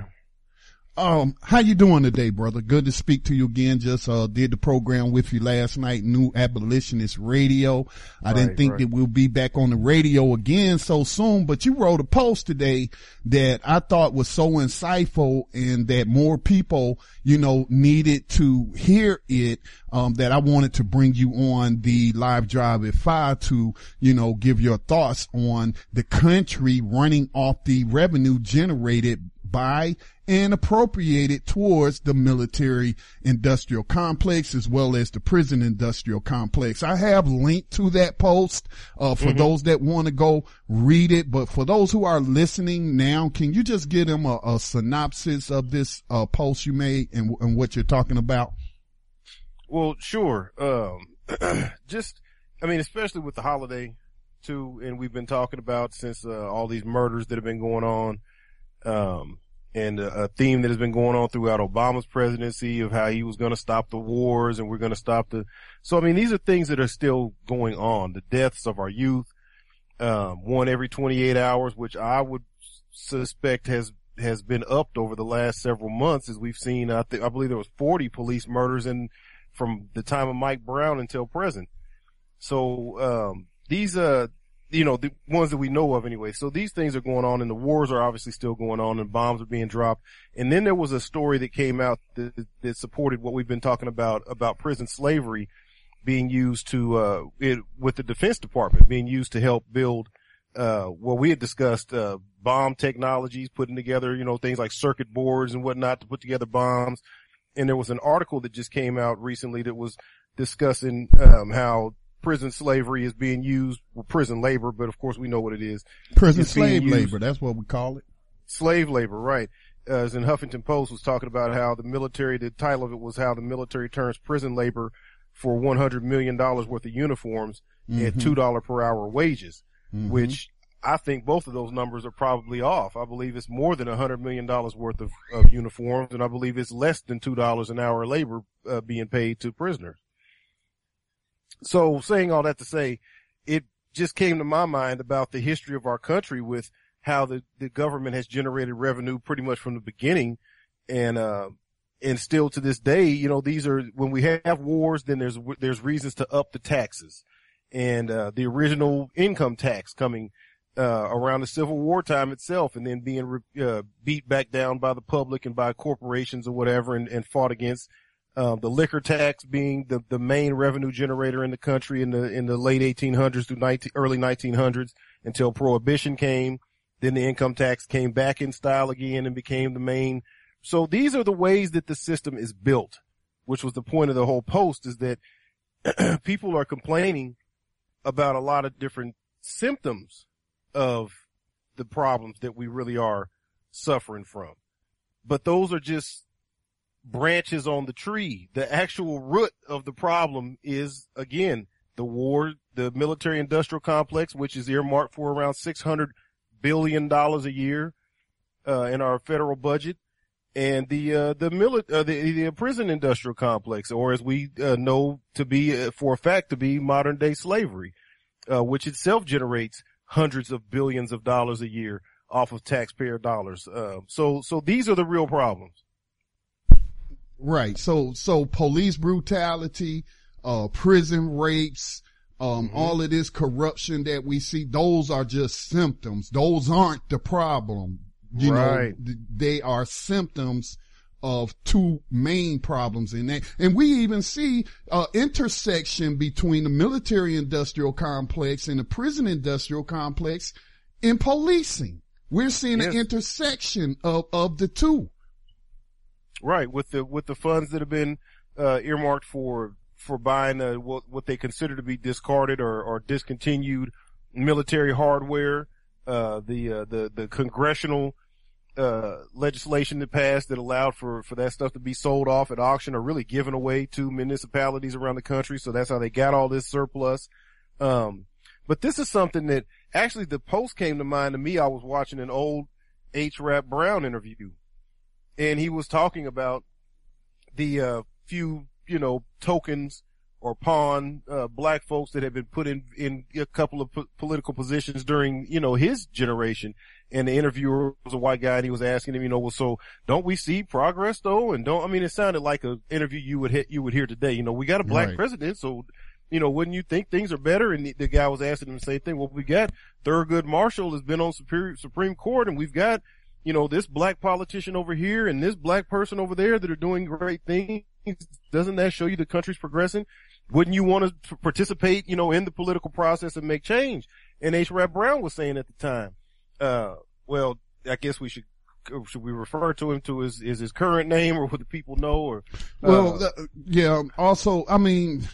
Um, how you doing today, brother? Good to speak to you again. Just, uh, did the program with you last night, New Abolitionist Radio. I right, didn't think right. that we'll be back on the radio again so soon, but you wrote a post today that I thought was so insightful and that more people, you know, needed to hear it, um, that I wanted to bring you on the live drive at five to, you know, give your thoughts on the country running off the revenue generated by and appropriated towards the military industrial complex as well as the prison industrial complex. I have linked to that post, uh, for mm-hmm. those that want to go read it. But for those who are listening now, can you just give them a, a synopsis of this, uh, post you made and, and what you're talking about? Well, sure. Um, just, I mean, especially with the holiday too, and we've been talking about since, uh, all these murders that have been going on. Um, and a, a theme that has been going on throughout Obama's presidency of how he was going to stop the wars and we're going to stop the, so I mean, these are things that are still going on. The deaths of our youth, um, one every twenty-eight hours, which I would suspect has, has been upped over the last several months as we've seen, I think, I believe there was forty police murders in, from the time of Mike Brown until present. So, um, these, uh, you know, the ones that we know of anyway. So these things are going on and the wars are obviously still going on and bombs are being dropped. And then there was a story that came out that, that supported what we've been talking about, about prison slavery being used to, uh, it, with the Defense Department being used to help build, uh, what we had discussed, uh, bomb technologies, putting together, you know, things like circuit boards and whatnot to put together bombs. And there was an article that just came out recently that was discussing, um, how prison slavery is being used, well, prison labor, but of course we know what it is. Prison slave labor, that's what we call it. Slave labor, right. Uh, as in Huffington Post was talking about how the military, the title of it was how the military turns prison labor for one hundred million dollars worth of uniforms mm-hmm. at two dollars per hour wages, mm-hmm. which I think both of those numbers are probably off. I believe it's more than one hundred million dollars worth of, of uniforms, and I believe it's less than two dollars an hour labor uh, being paid to prisoners. So saying all that to say, it just came to my mind about the history of our country with how the, the government has generated revenue pretty much from the beginning. And, uh, and still to this day, you know, these are, when we have wars, then there's, there's reasons to up the taxes and, uh, the original income tax coming, uh, around the Civil War time itself, and then being uh, beat back down by the public and by corporations or whatever, and, and fought against. Uh, the liquor tax being the, the main revenue generator in the country in the, in the late eighteen hundreds through nineteen, early nineteen hundreds until prohibition came. Then the income tax came back in style again and became the main. So these are the ways that the system is built, which was the point of the whole post, is that people are complaining about a lot of different symptoms of the problems that we really are suffering from. But those are just branches on the tree. The actual root of the problem is, again, the war, the military industrial complex, which is earmarked for around six hundred billion dollars a year, uh, in our federal budget, and the, uh, the mili- uh, the, the prison industrial complex, or as we, uh, know to be, uh, for a fact to be modern day slavery, uh, which itself generates hundreds of billions of dollars a year off of taxpayer dollars. Uh, so, so these are the real problems. Right. So, so police brutality, uh, prison rapes, um, mm-hmm. all of this corruption that we see, those are just symptoms. Those aren't the problem. You right. know, th- they are symptoms of two main problems in that. And we even see, uh, intersection between the military industrial complex and the prison industrial complex in policing. We're seeing yes. an intersection of, of the two. Right, with the with the funds that have been uh, earmarked for for buying uh, what what they consider to be discarded or, or discontinued military hardware, uh, the uh, the the congressional uh, legislation that passed that allowed for for that stuff to be sold off at auction or really given away to municipalities around the country. So that's how they got all this surplus. Um, but this is something that actually the post came to mind to me. I was watching an old H. Rap Brown interview. And he was talking about the, uh, few, you know, tokens or pawn, uh, black folks that have been put in, in a couple of po- political positions during, you know, his generation. And the interviewer was a white guy and he was asking him, you know, well, so don't we see progress though? And don't, I mean, it sounded like an interview you would hit, you would hear today. You know, we got a black right. president. So, you know, wouldn't you think things are better? And the, the guy was asking him the same thing. Well, we got Thurgood Marshall has been on Superior, Supreme Court, and we've got, you know, this black politician over here and this black person over there that are doing great things. Doesn't that show you the country's progressing? Wouldn't you want to participate, you know, in the political process and make change? And H. Rap Brown was saying at the time, uh, well, I guess we should, should we refer to him to his, is his current name or what the people know or? Uh, well, uh, yeah, also, I mean,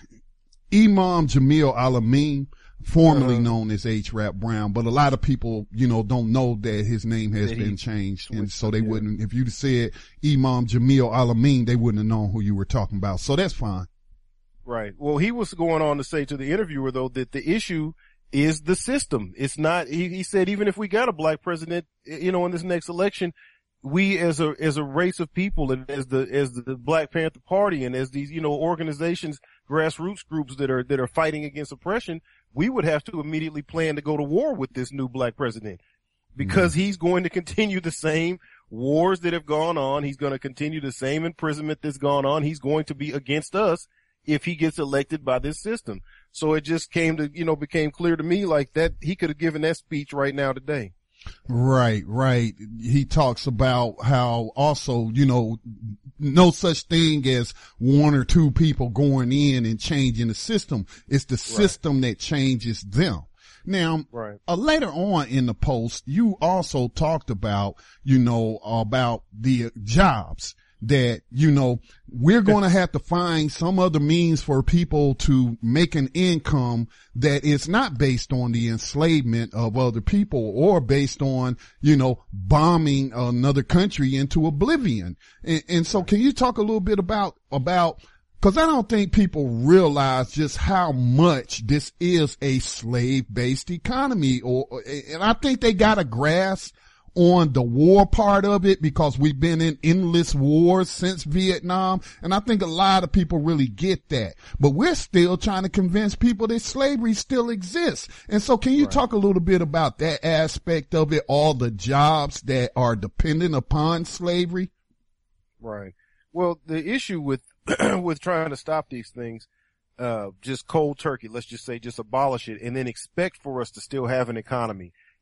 Imam Jamil Al-Amin, formerly uh, known as H. Rap Brown, but a lot of people, you know, don't know that his name has been changed. And so they yeah. wouldn't, if you said Imam Jamil Al-Amin, they wouldn't have known who you were talking about. So that's fine. Right. Well, he was going on to say to the interviewer though, that the issue is the system. It's not, he, he said, even if we got a black president, you know, in this next election, we as a, as a race of people and as the, as the Black Panther Party and as these, you know, organizations, grassroots groups that are, that are fighting against oppression, we would have to immediately plan to go to war with this new black president because mm-hmm. he's going to continue the same wars that have gone on. He's going to continue the same imprisonment that's gone on. He's going to be against us if he gets elected by this system. So it just came to, you know, became clear to me like that he could have given that speech right now today. Right, right. He talks about how also, you know, no such thing as one or two people going in and changing the system. It's the system right. that changes them. Now, right. uh, later on in the post, you also talked about, you know, about the jobs that, you know, we're going to have to find some other means for people to make an income that is not based on the enslavement of other people or based on, you know, bombing another country into oblivion. And, and so can you talk a little bit about, about, cause I don't think people realize just how much this is a slave-based economy or, and I think they got a grasp on the war part of it because we've been in endless wars since Vietnam. And I think a lot of people really get that, but we're still trying to convince people that slavery still exists. And so can you right. talk a little bit about that aspect of it, all the jobs that are dependent upon slavery? Right. Well, the issue with, with trying to stop these things, uh, just cold turkey, let's just say just abolish it and then expect for us to still have an economy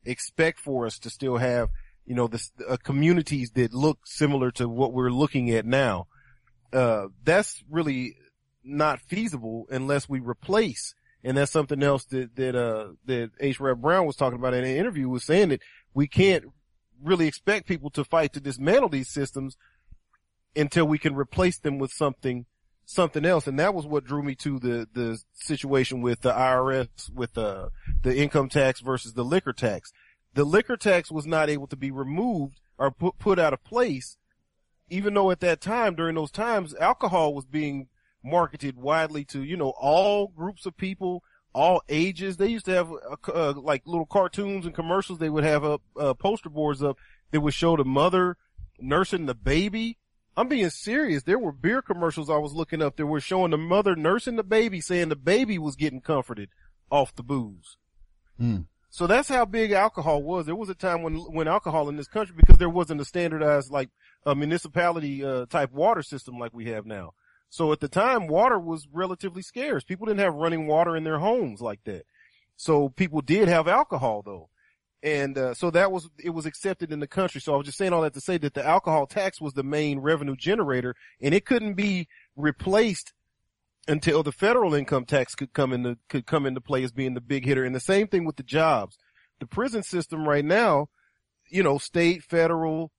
expect for us to still have, you know, this, uh, communities that look similar to what we're looking at now. Uh, that's really not feasible unless we replace. And that's something else that, that, uh, that H. Rap Brown was talking about in an interview, was saying that we can't really expect people to fight to dismantle these systems until we can replace them with something, something else. And that was what drew me to the, the situation with the I R S, with, uh, the income tax versus the liquor tax. The liquor tax was not able to be removed or put, put out of place, even though at that time, during those times, alcohol was being marketed widely to, you know, all groups of people, all ages. They used to have uh, uh, like little cartoons and commercials. They would have up uh, poster boards up that would show the mother nursing the baby. I'm being serious. There were beer commercials I was looking up that were showing the mother nursing the baby, saying the baby was getting comforted off the booze. Mm. So that's how big alcohol was. There was a time when when alcohol in this country, because there wasn't a standardized like a municipality uh, type water system like we have now. So at the time, water was relatively scarce. People didn't have running water in their homes like that. So people did have alcohol though. And, uh, so that was, it was accepted in the country. So I was just saying all that to say that the alcohol tax was the main revenue generator, and it couldn't be replaced until the federal income tax could come into, could come into play as being the big hitter. And the same thing with the jobs. The prison system right now, you know, state, federal,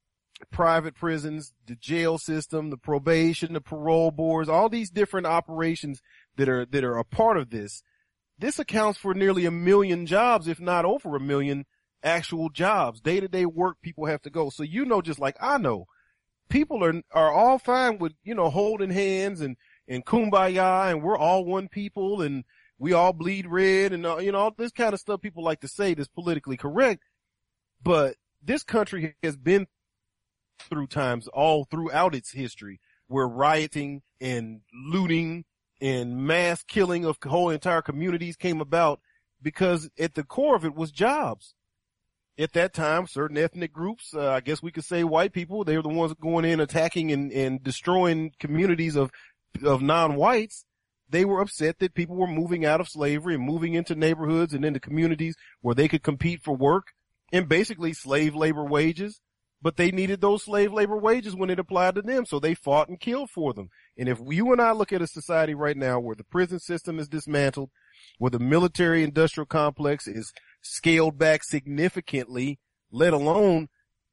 private prisons, the jail system, the probation, the parole boards, all these different operations that are, that are a part of this. This accounts for nearly a million jobs, if not over a million actual jobs, day to day work people have to go. So, you know, just like I know, people are, are all fine with, you know, holding hands and, and kumbaya, and we're all one people, and we all bleed red, and, uh, you know, all this kind of stuff people like to say that's politically correct. But this country has been through times all throughout its history where rioting and looting and mass killing of whole entire communities came about because at the core of it was jobs. At that time, certain ethnic groups, uh, I guess we could say white people, they were the ones going in attacking and, and destroying communities of, of non-whites. They were upset that people were moving out of slavery and moving into neighborhoods and into communities where they could compete for work and basically slave labor wages. But they needed those slave labor wages when it applied to them, so they fought and killed for them. And if you and I look at a society right now where the prison system is dismantled, where the military industrial complex is scaled back significantly, let alone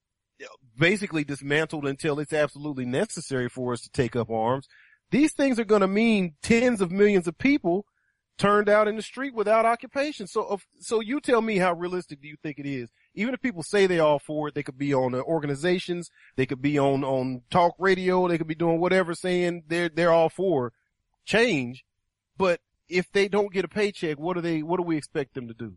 basically dismantled until it's absolutely necessary for us to take up arms, these things are going to mean tens of millions of people turned out in the street without occupation. So, so you tell me, how realistic do you think it is? Even if people say they all for it, they could be on uh, organizations, they could be on, on talk radio, they could be doing whatever, saying they're, they're all for change. But if they don't get a paycheck, what do they, what do we expect them to do?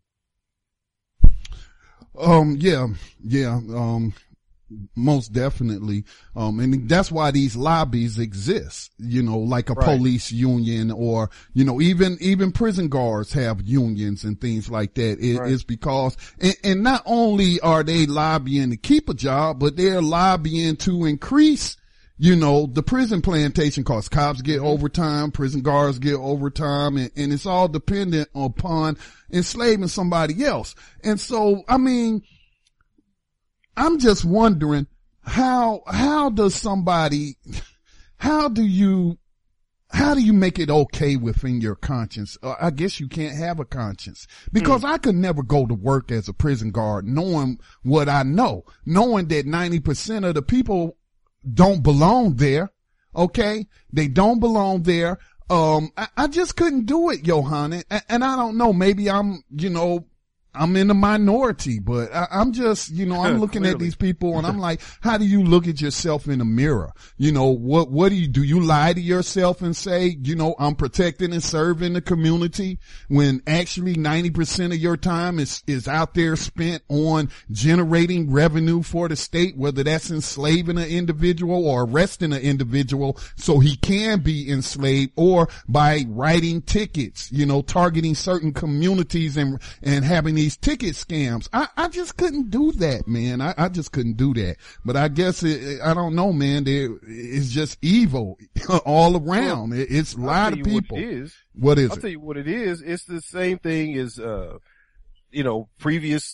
Um, yeah, yeah, um, most definitely. Um, and that's why these lobbies exist, you know, like a Right. police union, or, you know, even, even prison guards have unions and things like that. It, Right. It's because, and, and not only are they lobbying to keep a job, but they're lobbying to increase, you know, the prison plantation costs. Cops get overtime, prison guards get overtime, and, and it's all dependent upon enslaving somebody else. And so, I mean, I'm just wondering how, how does somebody, how do you, how do you make it okay within your conscience? Uh, I guess you can't have a conscience, because mm. I could never go to work as a prison guard knowing what I know, knowing that ninety percent of the people don't belong there. Okay. They don't belong there. Um, I, I just couldn't do it, Yohanan. And, and I don't know, maybe I'm, you know, I'm in the minority, but I, I'm just, you know, I'm looking at these people and I'm like, how do you look at yourself in the mirror? You know, what, what do you, do you lie to yourself and say, you know, I'm protecting and serving the community, when actually ninety percent of your time is, is out there spent on generating revenue for the state, whether that's enslaving an individual or arresting an individual so he can be enslaved, or by writing tickets, you know, targeting certain communities and, and having these ticket scams. I, I just couldn't do that, man. I, I just couldn't do that. But I guess it, I don't know, man. There, it's just evil all around. Well, it, it's a lot of people. What it is. What is I'll it? tell you what it is. It's the same thing as, uh, you know, previous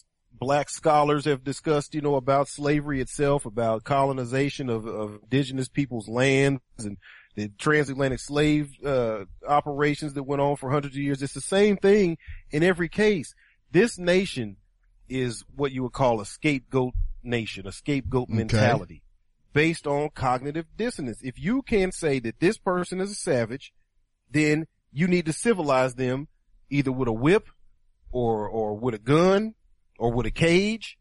black scholars have discussed, you know, about slavery itself, about colonization of, of indigenous people's lands and the transatlantic slave, uh, operations that went on for hundreds of years. It's the same thing in every case. This nation is what you would call a scapegoat nation, a scapegoat Okay. mentality based on cognitive dissonance. If you can say that this person is a savage, then you need to civilize them either with a whip or, or with a gun or with a cage,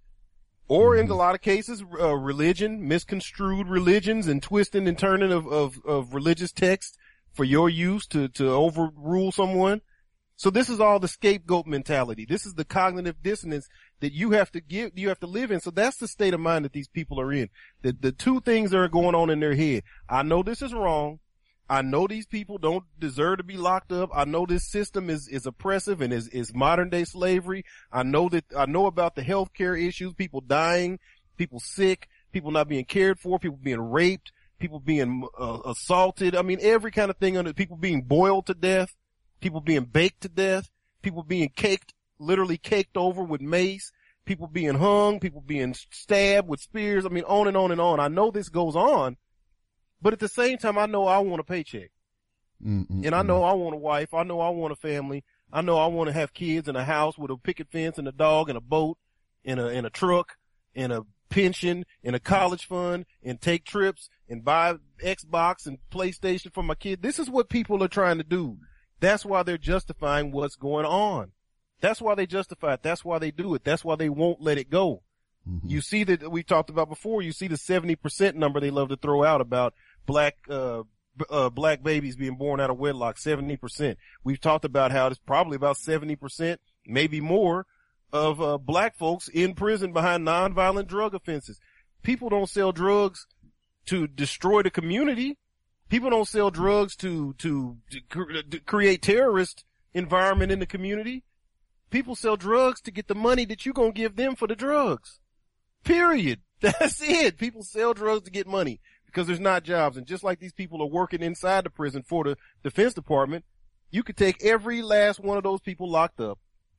or in a lot of cases, uh, religion, misconstrued religions and twisting and turning of, of, of religious texts for your use to, to overrule someone. So this is all the scapegoat mentality. This is the cognitive dissonance that you have to give, you have to live in. So that's the state of mind that these people are in. The, the two things that are going on in their head. I know this is wrong. I know these people don't deserve to be locked up. I know this system is, is oppressive and is, is modern day slavery. I know that, I know about the healthcare issues, people dying, people sick, people not being cared for, people being raped, people being uh, assaulted. I mean, every kind of thing under people being boiled to death, people being baked to death, people being caked, literally caked over with mace, people being hung, people being stabbed with spears. I mean, on and on and on. I know this goes on. But at the same time, I know I want a paycheck. Mm-mm-mm. And I know I want a wife. I know I want a family. I know I want to have kids and a house with a picket fence and a dog and a boat and a, and a truck and a pension and a college fund and take trips and buy Xbox and PlayStation for my kid. This is what people are trying to do. That's why they're justifying what's going on. That's why they justify it. That's why they do it. That's why they won't let it go. Mm-hmm. You see that we talked about before, you see the seventy percent number they love to throw out about black, uh, uh, black babies being born out of wedlock, seventy percent. We've talked about how it's probably about seventy percent, maybe more, of, uh, black folks in prison behind nonviolent drug offenses. People don't sell drugs to destroy the community. People don't sell drugs to, to, to, cre- to create terrorist environment in the community. People sell drugs to get the money that you're going to give them for the drugs. Period. That's it. People sell drugs to get money because there's not jobs. And just like these people are working inside the prison for the Defense Department, you could take every last one of those people locked up,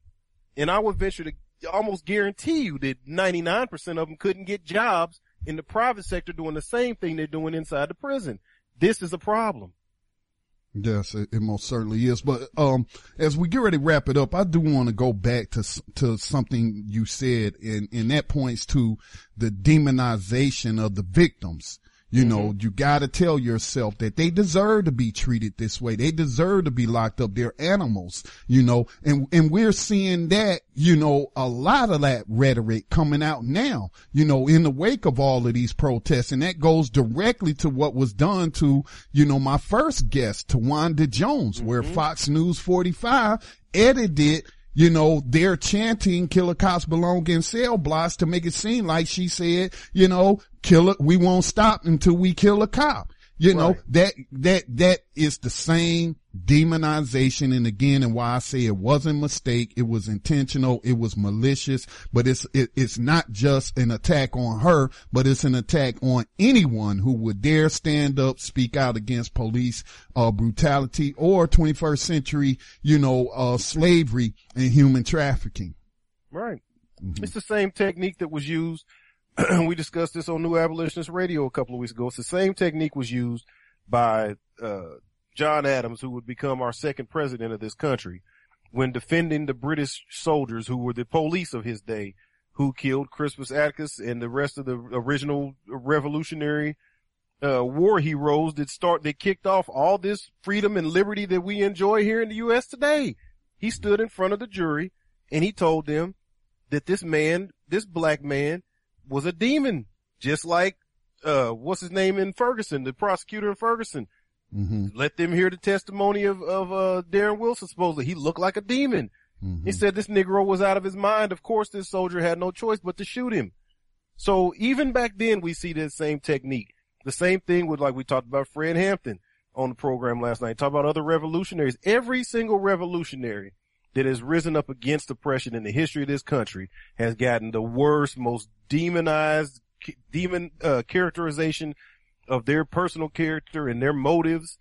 and I would venture to almost guarantee you that ninety-nine percent of them couldn't get jobs in the private sector doing the same thing they're doing inside the prison. This is a problem. Yes, it, it most certainly is. But, um, as we get ready to wrap it up, I do want to go back to, to something you said, and, and that points to the demonization of the victims. You mm-hmm. know, you gotta tell yourself that they deserve to be treated this way. They deserve to be locked up. They're animals, you know, and, and we're seeing that, you know, a lot of that rhetoric coming out now, you know, in the wake of all of these protests. And that goes directly to what was done to, you know, my first guest, Tawanda Jones, mm-hmm. where Fox News forty-five edited, you know, they're chanting killer cops belong in cell blocks to make it seem like she said, you know, kill it. We won't stop until we kill a cop. You know, right. that, that, that is the same demonization. And again, and why I say it wasn't a mistake. It was intentional. It was malicious, but it's, it, it's not just an attack on her, but it's an attack on anyone who would dare stand up, speak out against police, uh, brutality or twenty-first century, you know, uh, slavery and human trafficking. Right. Mm-hmm. It's the same technique that was used. We discussed this on New Abolitionist Radio a couple of weeks ago. It's the same technique was used by, uh, John Adams, who would become our second president of this country, when defending the British soldiers who were the police of his day, who killed Crispus Attucks and the rest of the original revolutionary, uh, war heroes that start, that kicked off all this freedom and liberty that we enjoy here in the U S today. He stood in front of the jury and he told them that this man, this black man, was a demon, just like, uh, what's his name in Ferguson, the prosecutor in Ferguson. Mm-hmm. Let them hear the testimony of, of, uh, Darren Wilson. Supposedly he looked like a demon. Mm-hmm. He said this Negro was out of his mind. Of course, this soldier had no choice but to shoot him. So even back then we see this same technique. The same thing with, like we talked about Fred Hampton on the program last night. Talk about other revolutionaries. Every single revolutionary that has risen up against oppression in the history of this country has gotten the worst, most demonized, demon, uh, characterization of their personal character and their motives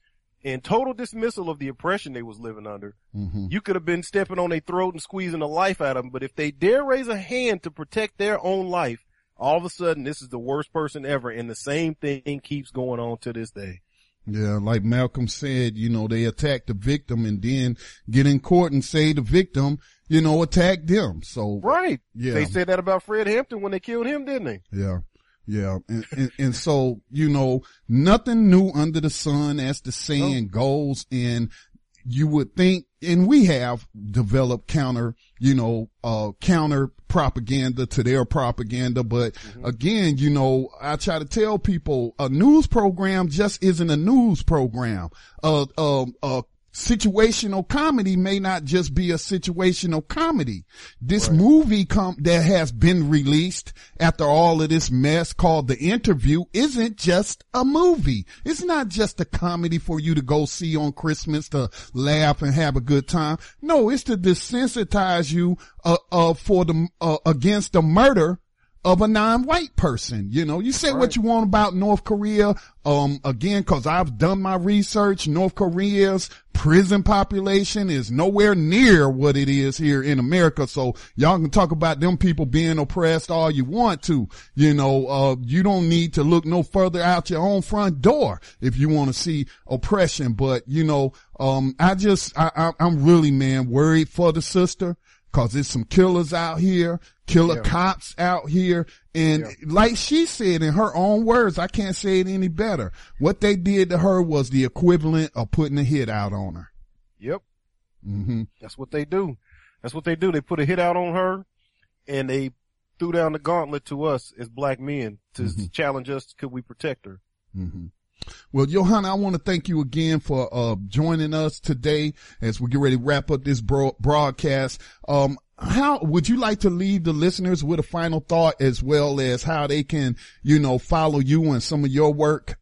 and total dismissal of the oppression they was living under. Mm-hmm. You could have been stepping on their throat and squeezing the life out of them, but if they dare raise a hand to protect their own life, all of a sudden this is the worst person ever, and the same thing keeps going on to this day. Yeah, like Malcolm said, you know, they attack the victim and then get in court and say the victim, you know, attacked them. So right, yeah, they said that about Fred Hampton when they killed him, didn't they? Yeah. Yeah. And, and, and so, you know, nothing new under the sun, as the saying oh. goes. And you would think, and we have developed counter, you know, uh, counter propaganda to their propaganda. But mm-hmm. again, you know, I try to tell people a news program just isn't a news program. Uh, uh, uh, situational comedy may not just be a situational comedy. This right. movie com- that has been released after all of this mess called The Interview isn't just a movie. It's not just a comedy for you to go see on Christmas to laugh and have a good time. No, it's to desensitize you uh, uh for the uh, against the murder of a non-white person. You know, you say right. what you want about North Korea. Um, again, cause I've done my research. North Korea's prison population is nowhere near what it is here in America. So y'all can talk about them people being oppressed all you want to. You know, uh, you don't need to look no further out your own front door if you want to see oppression. But, you know, um, I just, I, I, I'm really, man, worried for the sister. Cause there's some killers out here, killer yeah. cops out here. And yeah. like she said in her own words, I can't say it any better. What they did to her was the equivalent of putting a hit out on her. Yep. Mm-hmm. That's what they do. That's what they do. They put a hit out on her and they threw down the gauntlet to us as black men to mm-hmm. challenge us. Could we protect her? Mm-hmm. Well, Johanna, I want to thank you again for uh joining us today as we get ready to wrap up this bro- broadcast. Um, how would you like to leave the listeners with a final thought, as well as how they can, you know, follow you and some of your work?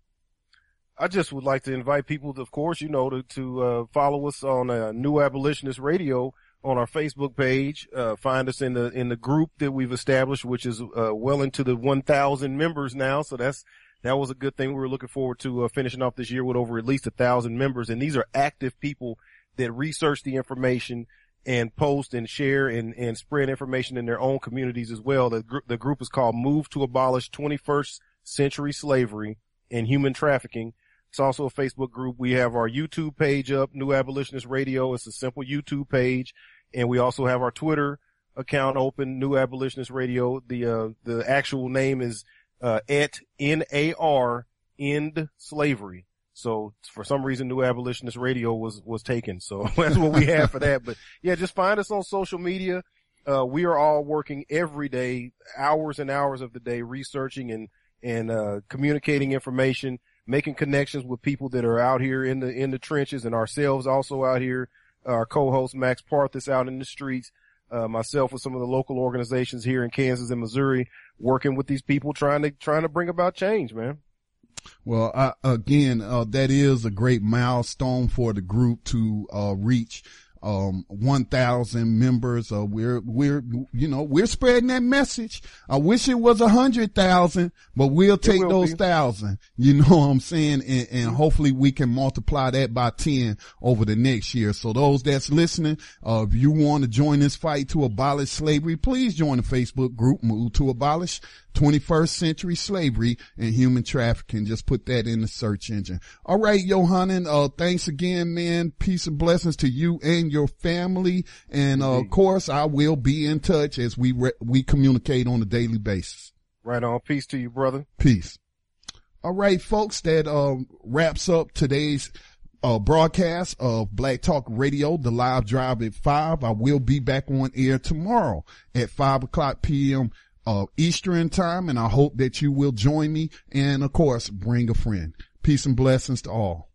I just would like to invite people, to, of course, you know, to, to uh, follow us on uh, New Abolitionist Radio on our Facebook page. Uh, find us in the in the group that we've established, which is uh, well into the one thousand members now. So that's That was a good thing. We were looking forward to uh, finishing off this year with over at least a thousand members. And these are active people that research the information and post and share and, and spread information in their own communities as well. The, gr- the group is called Move to Abolish twenty-first Century Slavery and Human Trafficking. It's also a Facebook group. We have our YouTube page up, New Abolitionist Radio. It's a simple YouTube page. And we also have our Twitter account open, New Abolitionist Radio. The, uh, the actual name is Uh, at N A R, End Slavery. So for some reason, New Abolitionist Radio was, was taken. So that's what we have for that. But yeah, just find us on social media. Uh, we are all working every day, hours and hours of the day, researching and, and, uh, communicating information, making connections with people that are out here in the, in the trenches, and ourselves also out here. Our co-host Max Parthis out in the streets. Uh, myself with some of the local organizations here in Kansas and Missouri, working with these people, trying to, trying to bring about change, man. Well, I, again, uh, that is a great milestone for the group to, uh, reach, um, one thousand members. Uh, we're, we're, you know, we're spreading that message. I wish it was a hundred thousand, but we'll take those be. thousand, you know what I'm saying? And, and hopefully we can multiply that by ten over the next year. So those that's listening, uh, if you want to join this fight to abolish slavery, please join the Facebook group, Move to Abolish twenty-first Century Slavery and Human Trafficking. Just put that in the search engine. All right, Johanna, uh, thanks again, man. Peace and blessings to you and your family. And, uh, of course, I will be in touch as we, re- we communicate on a daily basis. Right on. Peace to you, brother. Peace. All right, folks, that, uh, wraps up today's Uh, broadcast of Black Talk Radio, the live drive at five. I will be back on air tomorrow at five o'clock p.m. Uh, Eastern time, and I hope that you will join me and, of course, bring a friend. Peace and blessings to all.